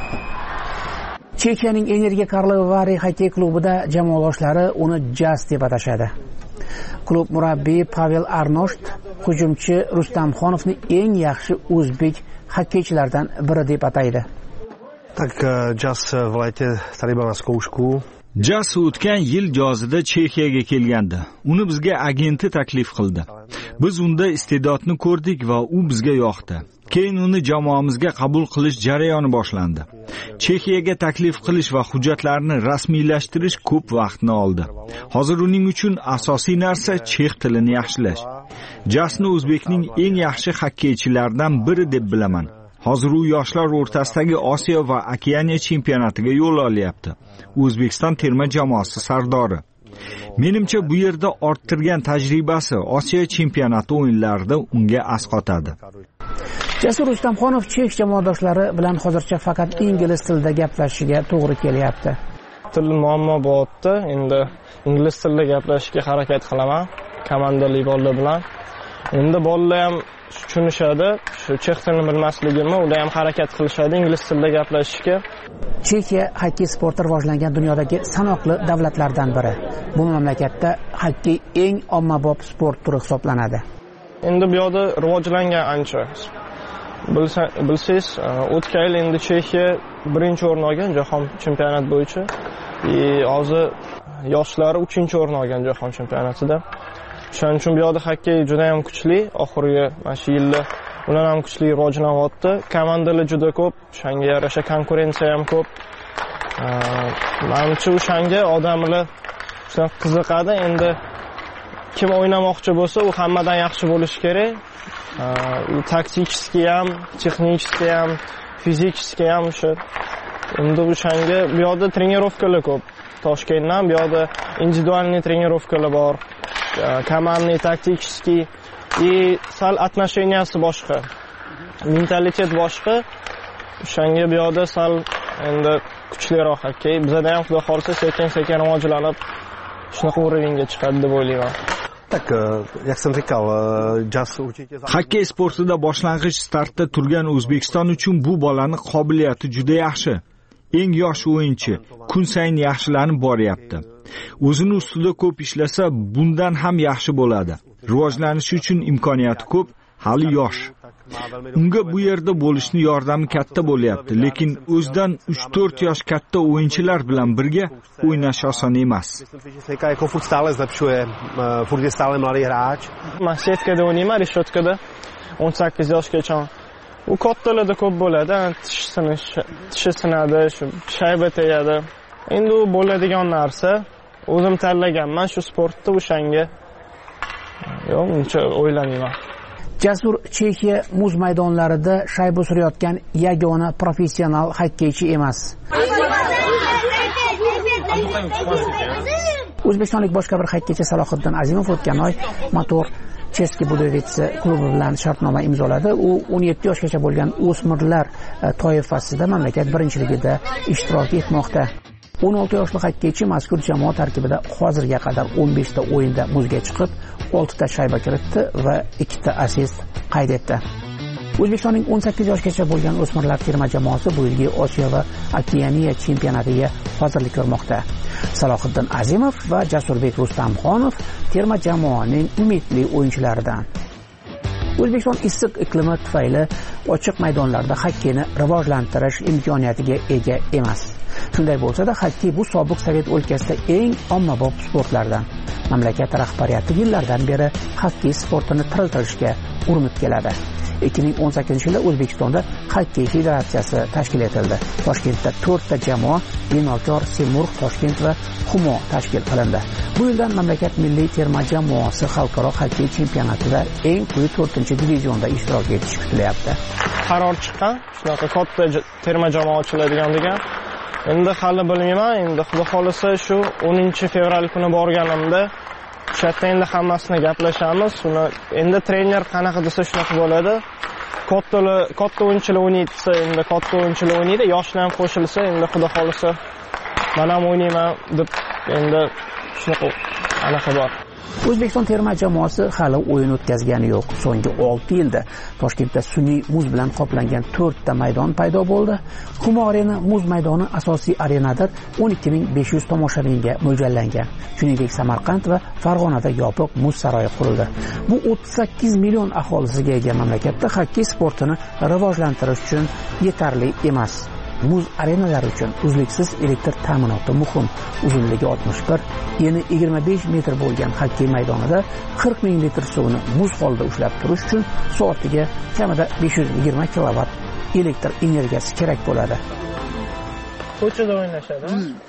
Chexiyaning Energiya Karlovari xokkey klubida jamoadoshlari uni Jaz deb atashadi. Klub murabbiyi Pavel Arnosht hujumchi Rustamxonovni eng yaxshi o'zbek xokkeychilardan biri deb ataydi. Tak Jaz v lete tady byl na zkoušku. Jaz o'tgan yil yozida Chexiyaga kelgandi. Uni bizga agenti taklif qildi. Biz unda iste'dodni ko'rdik va u bizga yoqdi. Keyin uni jamoamizga qabul qilish jarayoni boshlandi. Chexiyaga taklif qilish va hujjatlarni rasmiylashtirish ko'p vaqtni oldi. Hozir uning uchun asosiy narsa chex tilini yaxshilash. Jasni O'zbekning eng yaxshi xokkeychilaridan biri deb bilaman. Hozir u yoshlar o'rtasidagi Osiyo va Okeaniya chempionatiga yo'l olyapti. O'zbekiston terma jamoasi sardori. Menimcha bu yerda orttirgan tajribasi Osiyo chempionati o'yinlarida unga asqotadi. Jasur Rustamxonov chex jamoadoshlari bilan hozircha faqat ingliz tilida gaplashishiga to'g'ri kelyapti. Til muammo bo'lyapti. Endi ingliz tilida gaplashishga harakat qilaman komandali bolalar bilan. Endi bolalar ham tushunishadi. Shu chex tilini bilmasligimni ular ham harakat qilishadi ingliz tilida gaplashishga. Chexiya xokkey sporti rivojlangan dunyodagi sanoqli davlatlardan biri. Bu mamlakatda xokkey eng ommabop sport turi hisoblanadi. Endi bu yoqda rivojlangan ancha. Bilsangiz, o'tgan yil endi Chexiya birinchi o'rin olgan jahon chempionati bo'yicha. E hozir yoshlari uchinchi o'rin olgan jahon chempionatida. Shuning uchun bu yoqda xokkey juda ham kuchli. Oxirgi mana shu yilda ular ham kuchli rivojlanyapti. Komandalar juda ko'p, shunga yarasha konkurensiya ham ko'p. Menimcha o'shanga odamlar qiziqadi. Endi kim o'ynamoqchi bo'lsa, u hammadan yaxshi bo'lishi kerak. Taktikiskiy ham, texnikiskiy ham, fizikiskiy ham o'sha. Endi o'shanga bu yoqda trenirovkalar ko'p. Toshkentdan bu yoqda individualniy trenirovkalar bor. Komandniy, taktikiskiy и sal отношенияsi boshqa. Mentalitet boshqa. O'shanga bu yoqda sal endi kuchliroq xokkey. Bizda ham xudo xolsa sekin-sekin rivojlanib shunaqa o'ringa chiqadi deb o'ylayman. Tak, jak jsem říkal, Jaz určitě... Xokkey sportida boshlang'ich startda turgan O'zbekiston uchun bu bolani qobiliyati juda yaxshi. Eng yosh o'yinchi, kun sayin yaxshilanib boryapti. O'zini ustida ko'p ishlasa, bundan ham yaxshi bo'ladi. Rivojlanishi uchun imkoniyati ko'p, hali yosh. Unga bu yerda bo'lishni yordami katta bo'lyapti, lekin o'zidan uch to'rt yosh katta o'yinchilar bilan birga o'ynash oson emas. Jako furt stále zlepšuje, furt je stále mladý hráč. Masjetkada o'ynayman, Reshotkada o'n sakkiz yoshgacha. U kattalarda ko'p bo'ladi, tishi sinadi, shu shayba tegadi. Endi u bo'ladigan narsa. O'zim tanlaganman shu sportda o'shanga. Yo'q, uncha o'ylamayman. Jasur Chexiya muz maydonlarida shayba surayotgan yagona professional xokkeychi emas. O'zbekistonlik boshqa bir xokkeychi Salohiddin Azimov o'tgan oy Motor Cheski Budovitsi klubi bilan shartnoma imzoladi. U o'n yetti yoshgacha bo'lgan o'smirlar toifasida mamlakat birinchiligida ishtirok etmoqda. o'n olti yoshli xokkeychi mazkur jamoa tarkibida hozirga qadar o'n besh ta o'yinda muzga chiqib, olti ta shayba kiritdi va ikki ta assist qayd etdi. O'zbekistonning o'n sakkiz yoshgacha bo'lgan o'smirlar terma jamoasi bu yilgi Osiyo va Okeaniya chempionatiga hozirlik ko'rmoqda. Salohiddin Azimov va Jasurbek Rustamxonov terma jamoaning umidli o'yinchilaridan. O'zbekiston issiq iqlimi tufayli ochiq maydonlarda xokkeyni rivojlantirish imkoniyatiga ega emas. Shunday bo'lsa-da, xokkey bu sobiq Sovet o'lkasida eng ommabop sportlardan. Mamlakat rahbariyati yillardan beri xokkey sportini tiriltirishga urinib keladi. ikki ming o'n sakkizinchi yilda O'zbekistonda xokkey federatsiyasi tashkil etildi. Toshkentda to'rtta jamoa Binokor, Semurg', Toshkent va Humo tashkil qilindi. Bu yildan mamlakat milliy terma jamoasi xalqaro xokkey chempionatida eng quyi to'rtinchi divizionda ishtirok etishi kutilyapti. Qaror chiqqan, shunaqa katta terma jamoa ochiladigan degan. Endi hali bilmayman, endi xudo xolisa shu o'ninchi fevral kuni borganimda o'sha yerda endi hammasini gaplashamiz. Uni endi trener qanaqa desa shunaqa bo'ladi. Kattalar, katta o'yinchilar o'ynaydi, endi katta o'yinchilar o'ynaydi, yoshlar ham qo'shilsa, endi xudo xolisa men ham o'ynayman deb endi shunaqa anaqa bor. O'zbekiston terma jamoasi hali o'yin o'tkazgani yo'q. So'nggi olti yilda Toshkentda sun'iy muz bilan qoplangan to'rtta maydon paydo bo'ldi. Humo Arena muz maydoni asosiy arenadir, o'n ikki ming besh yuz tomoshabinga mo'ljallangan. Shuningdek, Samarqand va Farg'onada yopiq muz saroyi qurildi. Bu o'ttiz sakkiz million aholisiga ega mamlakatda xokkey sportini rivojlantirish uchun yetarli emas. Muz arenalari uchun uzluksiz elektr ta'minoti muhim. Uzunligi oltmish bir, eni yigirma besh metr bo'lgan xokkey maydonida qirq ming litr suvni muz holida ushlab turish uchun soatiga kamida besh yuz yigirma kilovat elektr energiyasi kerak bo'ladi. Ko'chada o'ynashadi.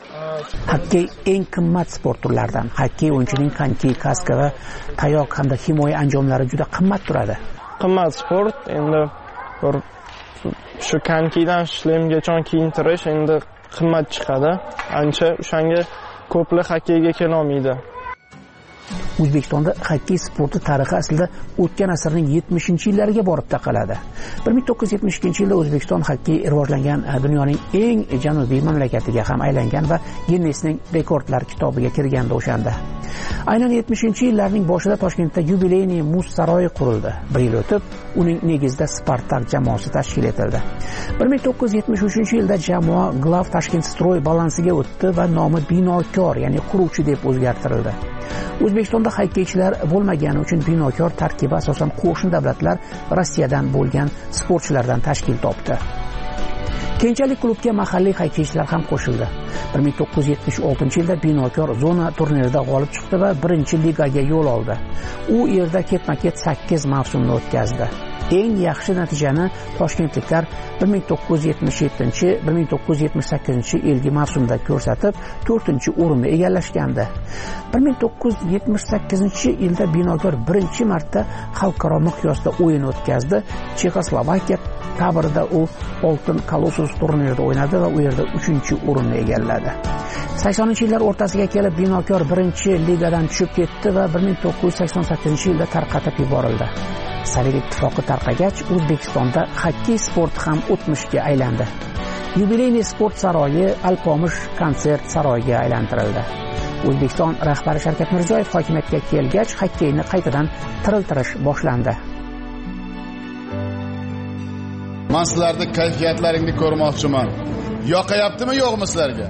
Xokkey eng qimmat sport turlaridan. Xokkey o'yinchining konki, kaska va tayoq hamda himoya anjomlari juda qimmat turadi. Qimmat sport, endi bir shu konkidan shlemgacha kiyintirish endi qimmat chiqadi. Ancha o'shanga ko'plar xokkeyga kela olmaydi. O'zbekistonda xokkey sporti tarixi aslida o'tgan asrning yetmishinchi yillariga borib taqaladi. bir ming to'qqiz yuz yetmish ikkinchi yilda O'zbekiston xokkey rivojlangan dunyoning eng janubiy mamlakatiga ham aylangan va Ginnesning rekordlar kitobiga kirganda o'shanda. Aynan yetmishinchi yillarning boshida Toshkentda yubileyniy muz saroyi qurildi. Bir yil o'tib, uning negizida Spartak jamoasi tashkil etildi. bir ming to'qqiz yuz yetmish uchinchi yilda jamoa Glav Tashkent Stroy balansiga o'tdi va nomi Binokor, ya'ni quruvchi deb o'zgartirildi. O'zbekistonda xokkeychilar bo'lmagani uchun Binokor tarkibi asosan qo'shni davlatlar Rossiyadan bo'lgan sportchilardan tashkil topdi. Keyinchalik klubga mahalliy xokkeychilar ham qo'shildi. bir ming to'qqiz yuz yetmish oltinchi yilda Binokor zona turnirida g'olib chiqdi va birinchi ligaga yo'l oldi. U yerda ketma-ket sakkiz mavsumni o'tkazdi. Eng yaxshi natijani toshkentliklar bir ming to'qqiz yuz yetmish yettinchi - bir ming to'qqiz yuz yetmish sakkizinchi yilgi mavsumda ko'rsatib, to'rtinchi o'rinni egallashgandi. bir ming to'qqiz yuz yetmish sakkizinchi yilda Binokor birinchi marta xalqaro miqyosda o'yin o'tkazdi. Chexoslovakiya tabrida u Oltin Kolossus turnirida o'ynadi va u yerda uchinchi o'rinni egalladi. saksoninchi yillar o'rtasiga kelib Binokor birinchi ligadan tushib ketdi va bir ming to'qqiz yuz sakson sakkizinchi yilda tarqatib yuborildi. Sovet ittifoqi tarqagach, O'zbekistonda xokkey sporti ham o'tmishga aylandi. Yubileyniy sport saroyi Alpomish konsert saroyiga aylantirildi. O'zbekiston rahbari Shavkat Mirziyoyev hokimiyatga kelgach, xokkeyni qaytadan tiriltirish boshlandi. Men sizlarning kayfiyatlaringni ko'rmoqchiman. Yoqayaptimi, yo'qmi sizlarga?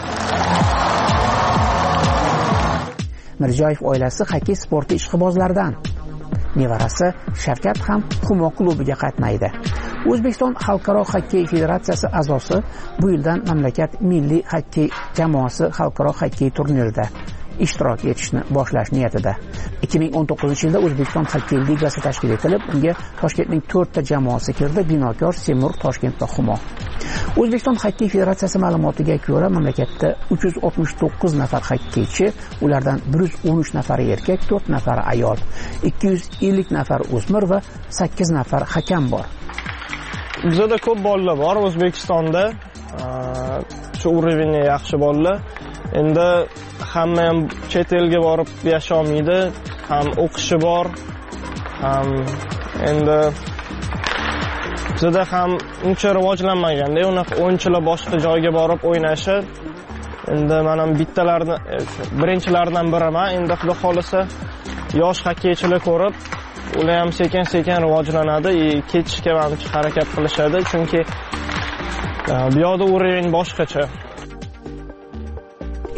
Mirziyoyev oilasi xokkey sporti ishqibozlaridan. Nevarasi Shavkat ham Humo klubiga qatnaydi. O'zbekiston Xalqaro xokkey federatsiyasi a'zosi bu yildan mamlakat milliy xokkey jamoasi xalqaro xokkey turnirida ishtirok etishni boshlash niyatida. ikki ming o'n to'qqizinchi yilda O'zbekiston xokkey ligasi tashkil etilib, unga Toshkentning to'rtta jamoasi kirdi: Binokor, Semurg', Toshkent va Humo. O'zbekiston xokkey federatsiyasi ma'lumotiga ko'ra, mamlakatda uch yuz oltmish to'qqiz nafar xokkeychi, ulardan bir yuz o'n uch nafari erkak, to'rt nafari ayol, ikki yuz ellik nafar o'smir va sakkiz nafar hakam bor. Bizda ko'p bolalar bor O'zbekistonda. Shu urovni yaxshi bolalar. Endi hamma ham chet elga borib yasha olmaydi, ham o'qishi bor, ham endi bizda ham uncha rivojlanmaganda, unaqa o'yinchilar boshqa joyga borib o'ynashi. Endi men ham bittalardan, birinchilardan biriman. Endi xudo xolisa yosh xokkeychilar ko'rib, ular ham sekin-sekin rivojlanadi, ketishga manimcha harakat qilishadi, chunki bu yoqda o'rin boshqacha. ikki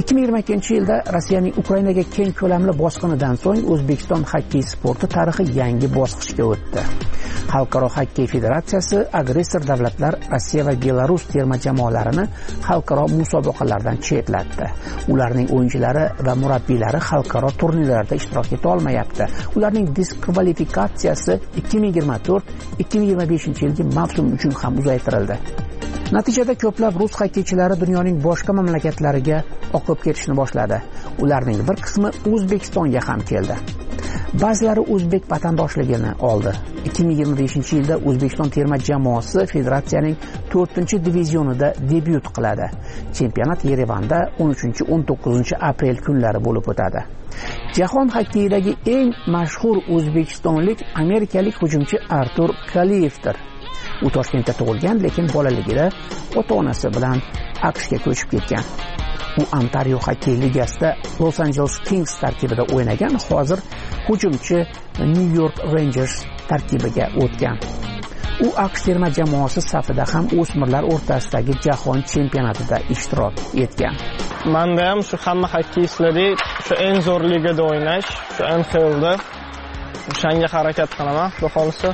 ikki ming yigirma ikkinchi yilda Rossiyaning Ukrainaga keng ko'lamli bosqinidan so'ng O'zbekiston xokkey sporti tarixi yangi bosqichga o'tdi. Xalqaro xokkey federatsiyasi agressor davlatlar Rossiya va Belarus terma jamoalarini xalqaro musobaqalardan chetlatdi. Ularning o'yinchilari va murabbiylari xalqaro turnirlarda ishtirok eta olmayapti. Ularning diskvalifikatsiyasi ikki ming yigirma to'rt ikki ming yigirma beshinchi yilgi mavsum uchun ham uzaytirildi. Natijada ko'plab rus xokkeychilari dunyoning boshqa mamlakatlariga oqib ketishni boshladi. Ularning bir qismi O'zbekistonga ham keldi. Ba'zilari o'zbek vatandoshligini oldi. ikki ming yigirma beshinchi yilda O'zbekiston terma jamoasi federatsiyaning to'rtinchi divizionida debyut qiladi. Chempionat Yerevanda o'n uchinchi o'n to'qqizinchi aprel kunlari bo'lib o'tadi. Jahon xokkeyidagi eng mashhur o'zbekistonlik amerikalik hujumchi Artur Kaliyevdir. U Toshkentda tug'ilgan, lekin bolaligida ota-onasi bilan AQShga ko'chib ketgan. U Ontario xokkey ligasida Los Angeles Kings tarkibida o'ynagan, hozir hujumchi New York Rangers tarkibiga o'tgan. U AQSh terma jamoasi safida ham o'smirlar o'rtasidagi jahon chempionatida ishtirok etgan. Menda ham shu hamma xokkeyistlardek shu eng zo'r ligada o'ynash, shu N H Lda o'shanga harakat qilaman, xudo xolisa.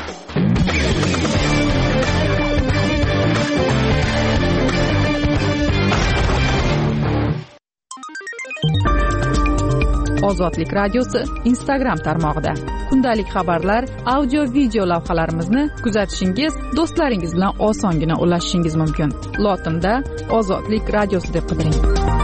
Ozodlik radiosi Instagram tarmog'ida kundalik xabarlar, audio video lavhalarimizni kuzatishingiz, do'stlaringiz bilan osongina ulashishingiz mumkin. Lotinda Ozodlik radiosi deb qidiring.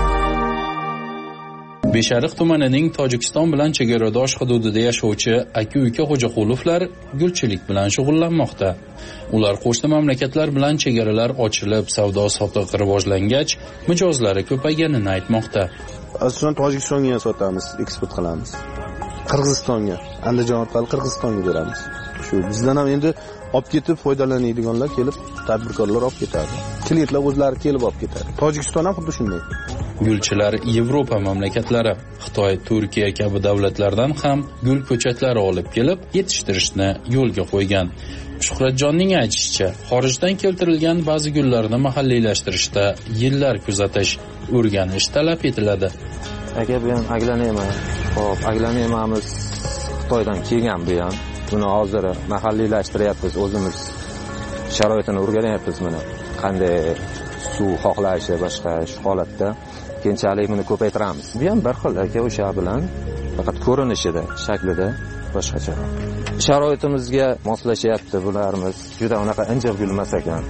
Beshariq tumanining Tojikiston bilan chegaradosh hududida yashovchi aka-uka Xo'jaqulovlar gulchilik bilan shug'ullanmoqda. Ular qo'shni mamlakatlar bilan chegaralar ochilib, savdo-sotiq rivojlangach, mijozlari ko'payganini aytmoqda. Asosan Tojikistonga sotamiz, eksport qilamiz. Qirg'izistonga, Andijon orqali Qirg'izistonga beramiz. Shu bizdan ham endi olib ketib foydalanadiganlar kelib, tadbirkorlar olib ketadi. Klientlar o'zlari kelib olib ketadi. Tojikiston ham xuddi shunday. Gulchilar Yevropa mamlakatlari, Xitoy, Turkiya kabi davlatlardan ham gul ko'chatlari olib kelib, yetishtirishni yo'lga qo'ygan. Shuhratjonning aytishicha, xorijdan keltirilgan ba'zi gullarni mahalliylashtirishda yillar kuzatish, o'rganish talab etiladi. Aka, bu ham aglanema. Xo'p, aglanemamiz Xitoydan kelgan bu ham. Buni hozir mahalliylashtiryapmiz, o'zimiz sharoitini o'rganyapmiz mana. Qanday suv xohlashi boshqa shu holatda keyinchalik buni ko'paytiramiz. Bu ham bir xil aka, o'sha bilan faqat ko'rinishida, shaklida boshqacha. Sharoitimizga moslashyapti bularimiz. Juda unaqa injiq gulmas ekan.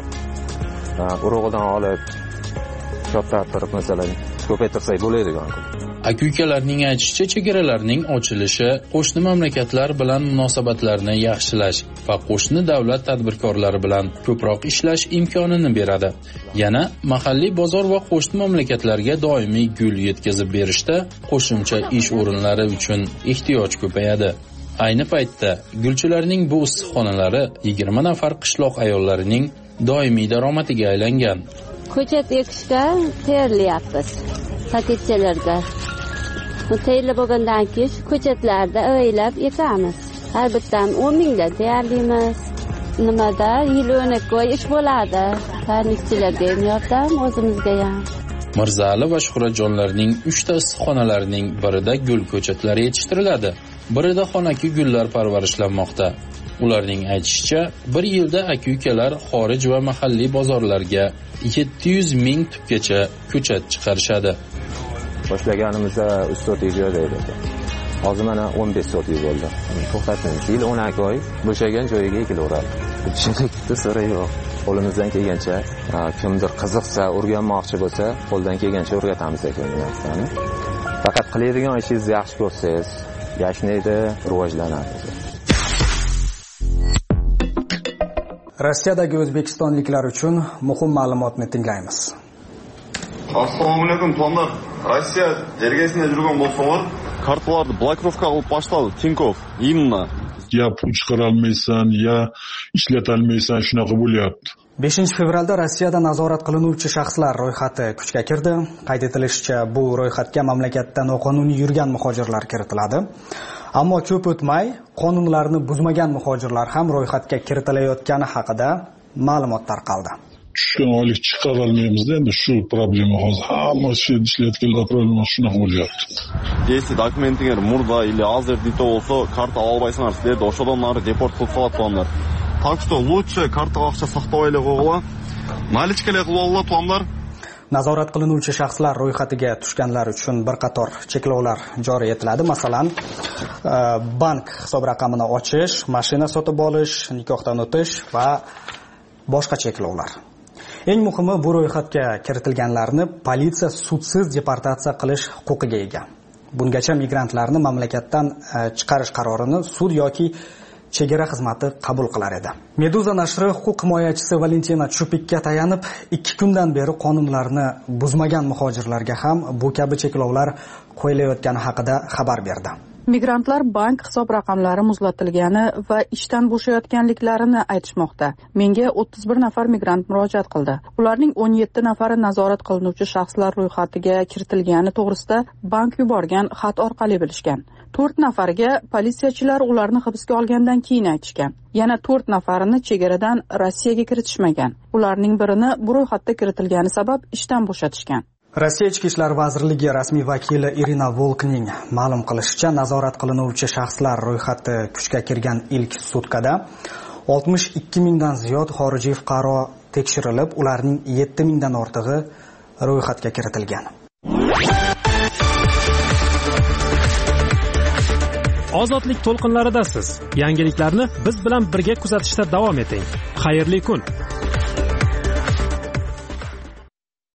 Urug'idan olib kattatirib masalan ko'paytirsak bo'ladigan. Aka-ukalarning aytishicha, chegaralarning ochilishi qo'shni mamlakatlar bilan munosabatlarni yaxshilash va qo'shni davlat tadbirkorlari bilan ko'proq ishlash imkonini beradi. Yana mahalliy bozor va qo'shni mamlakatlarga doimiy gul yetkazib berishda qo'shimcha ish o'rinlari uchun ehtiyoj ko'payadi. Ayni paytda gulchilarning bu issiqxonalari yigirma nafar qishloq ayollarining doimiy daromadiga aylangan. Ko'chat ekishga tayyorlayapmiz. Paketchalarga. Tayyorlab bo'lgandan keyin ko'chatlarda avaylab ekamiz. Har bittan o'n mingdan tayyorlaymiz. Nimada yil o'n ikki oy ish bo'ladi. Farnikchilarga ham yordam, o'zimizga ham. Mirzali va Shuhratjonlarning uchta issiqxonalarining birida gul ko'chatlari yetishtiriladi. Birida xonaki gullar parvarishlanmoqda. Ularning aytishicha, bir yilda aka-ukalar xorij va mahalliy bozorlarga yetti yuz ming tubgacha ko'chat chiqarishadi. Boshlaganimizda uch sotiy joyda edi. Hozir mana o'n besh sotiy bo'ldi. To'xtatamiz. Yil o'n ikki oy bo'shagan joyiga ekilaveradi. Tushunlikda sira yo'q. Qo'limizdan kelgancha, kimdir qiziqsa, o'rganmoqchi bo'lsa, qo'ldan kelgancha o'rgatamiz ekan bu narsani. Faqat qiladigan ishingizni yaxshi ko'rsangiz, yashnaydi, rivojlanadi. Rossiyadagi o'zbekistonliklar uchun muhim ma'lumotni tinglaymiz. Assalomu alaykum, tonlar. Rossiya ergasida yurgan bo'lsangiz, kartalarni blokirovka qilib boshladi Tinkov. Imma ya puch qilolmaysan, ya ishlatolmaysan, shunaqa bo'lyapti. beshinchi fevralda Rossiyada nazorat qilinuvchi shaxslar ro'yxati kuchga kirdi. Qayd etilishicha, bu ro'yxatga mamlakatda noqonuniy yurgan muhojirlar kiritiladi. Ammo ko'p o'tmay, qonunlarni buzmagan muhojirlar ham ro'yxatga kiritilayotgani haqida ma'lumot tarqaldi. tushgan oylik chiqarolmaymizda, endi shu problema hozir hamma shu ishlayotganlar problema shunaqa bo'lyapti. Если dokumentinglar murda или азер dito bo'lsa, karta olmayсыңар, sizlarni o'sha odamlarni deport qilib qo'yatganlar. Так что лучше kartaga ақша saqtab olaylik o'g'la. Наличкалар qilib olinglar, tomlar. Nazorat qilinuvchi shaxslar ro'yxatiga tushganlar uchun bir qator cheklovlar joriy etiladi. Masalan, bank hisob raqamini ochish, mashina sotib olish, nikohdan o'tish va boshqa cheklovlar. Eng muhimi, bu ro'yxatga kiritilganlarni politsiya sudsiz deportatsiya qilish huquqiga ega. Bungacha migrantlarni mamlakatdan chiqarish qarorini sud yoki chegara xizmati qabul qilar edi. Meduza nashri huquq himoyachisi Valentina Chupikka tayanib, ikki kundan beri qonunlarni buzmagan muhojirlarga ham bu kabi cheklovlar qo'yilayotgani haqida xabar berdi. Migrantlar bank hisob raqamlari muzlatilgani va ishdan bo'shayotganliklarini aytishmoqda. Menga o'ttiz bir nafar migrant murojaat qildi. Ularning o'n yetti nafari nazorat qilinuvchi shaxslar ro'yxatiga kiritilgani to'g'risida bank yuborgan xat orqali bilishgan. to'rt nafariga politsiyachilar ularni hibsga olgandan keyin aytishgan. Yana to'rt nafarini chegaradan Rossiyaga kiritishmagan. Ularning birini bu ro'yxatda kiritilgani sabab ishdan bo'shatishgan. Rossiya Ichki ishlar vazirligi rasmiy vakili Irina Volkning ma'lum qilishicha, nazorat qilinuvchi shaxslar ro'yxati kuchga kirgan ilk sutkada oltmish ikki mingdan ziyod xorijiy fuqaro tekshirilib, ularning yetti mingdan ortig'i ro'yxatga kiritilgan. Ozodlik to'lqinlaridasiz. Yangiliklarni biz bilan birga kuzatishda davom eting. Xayrli kun.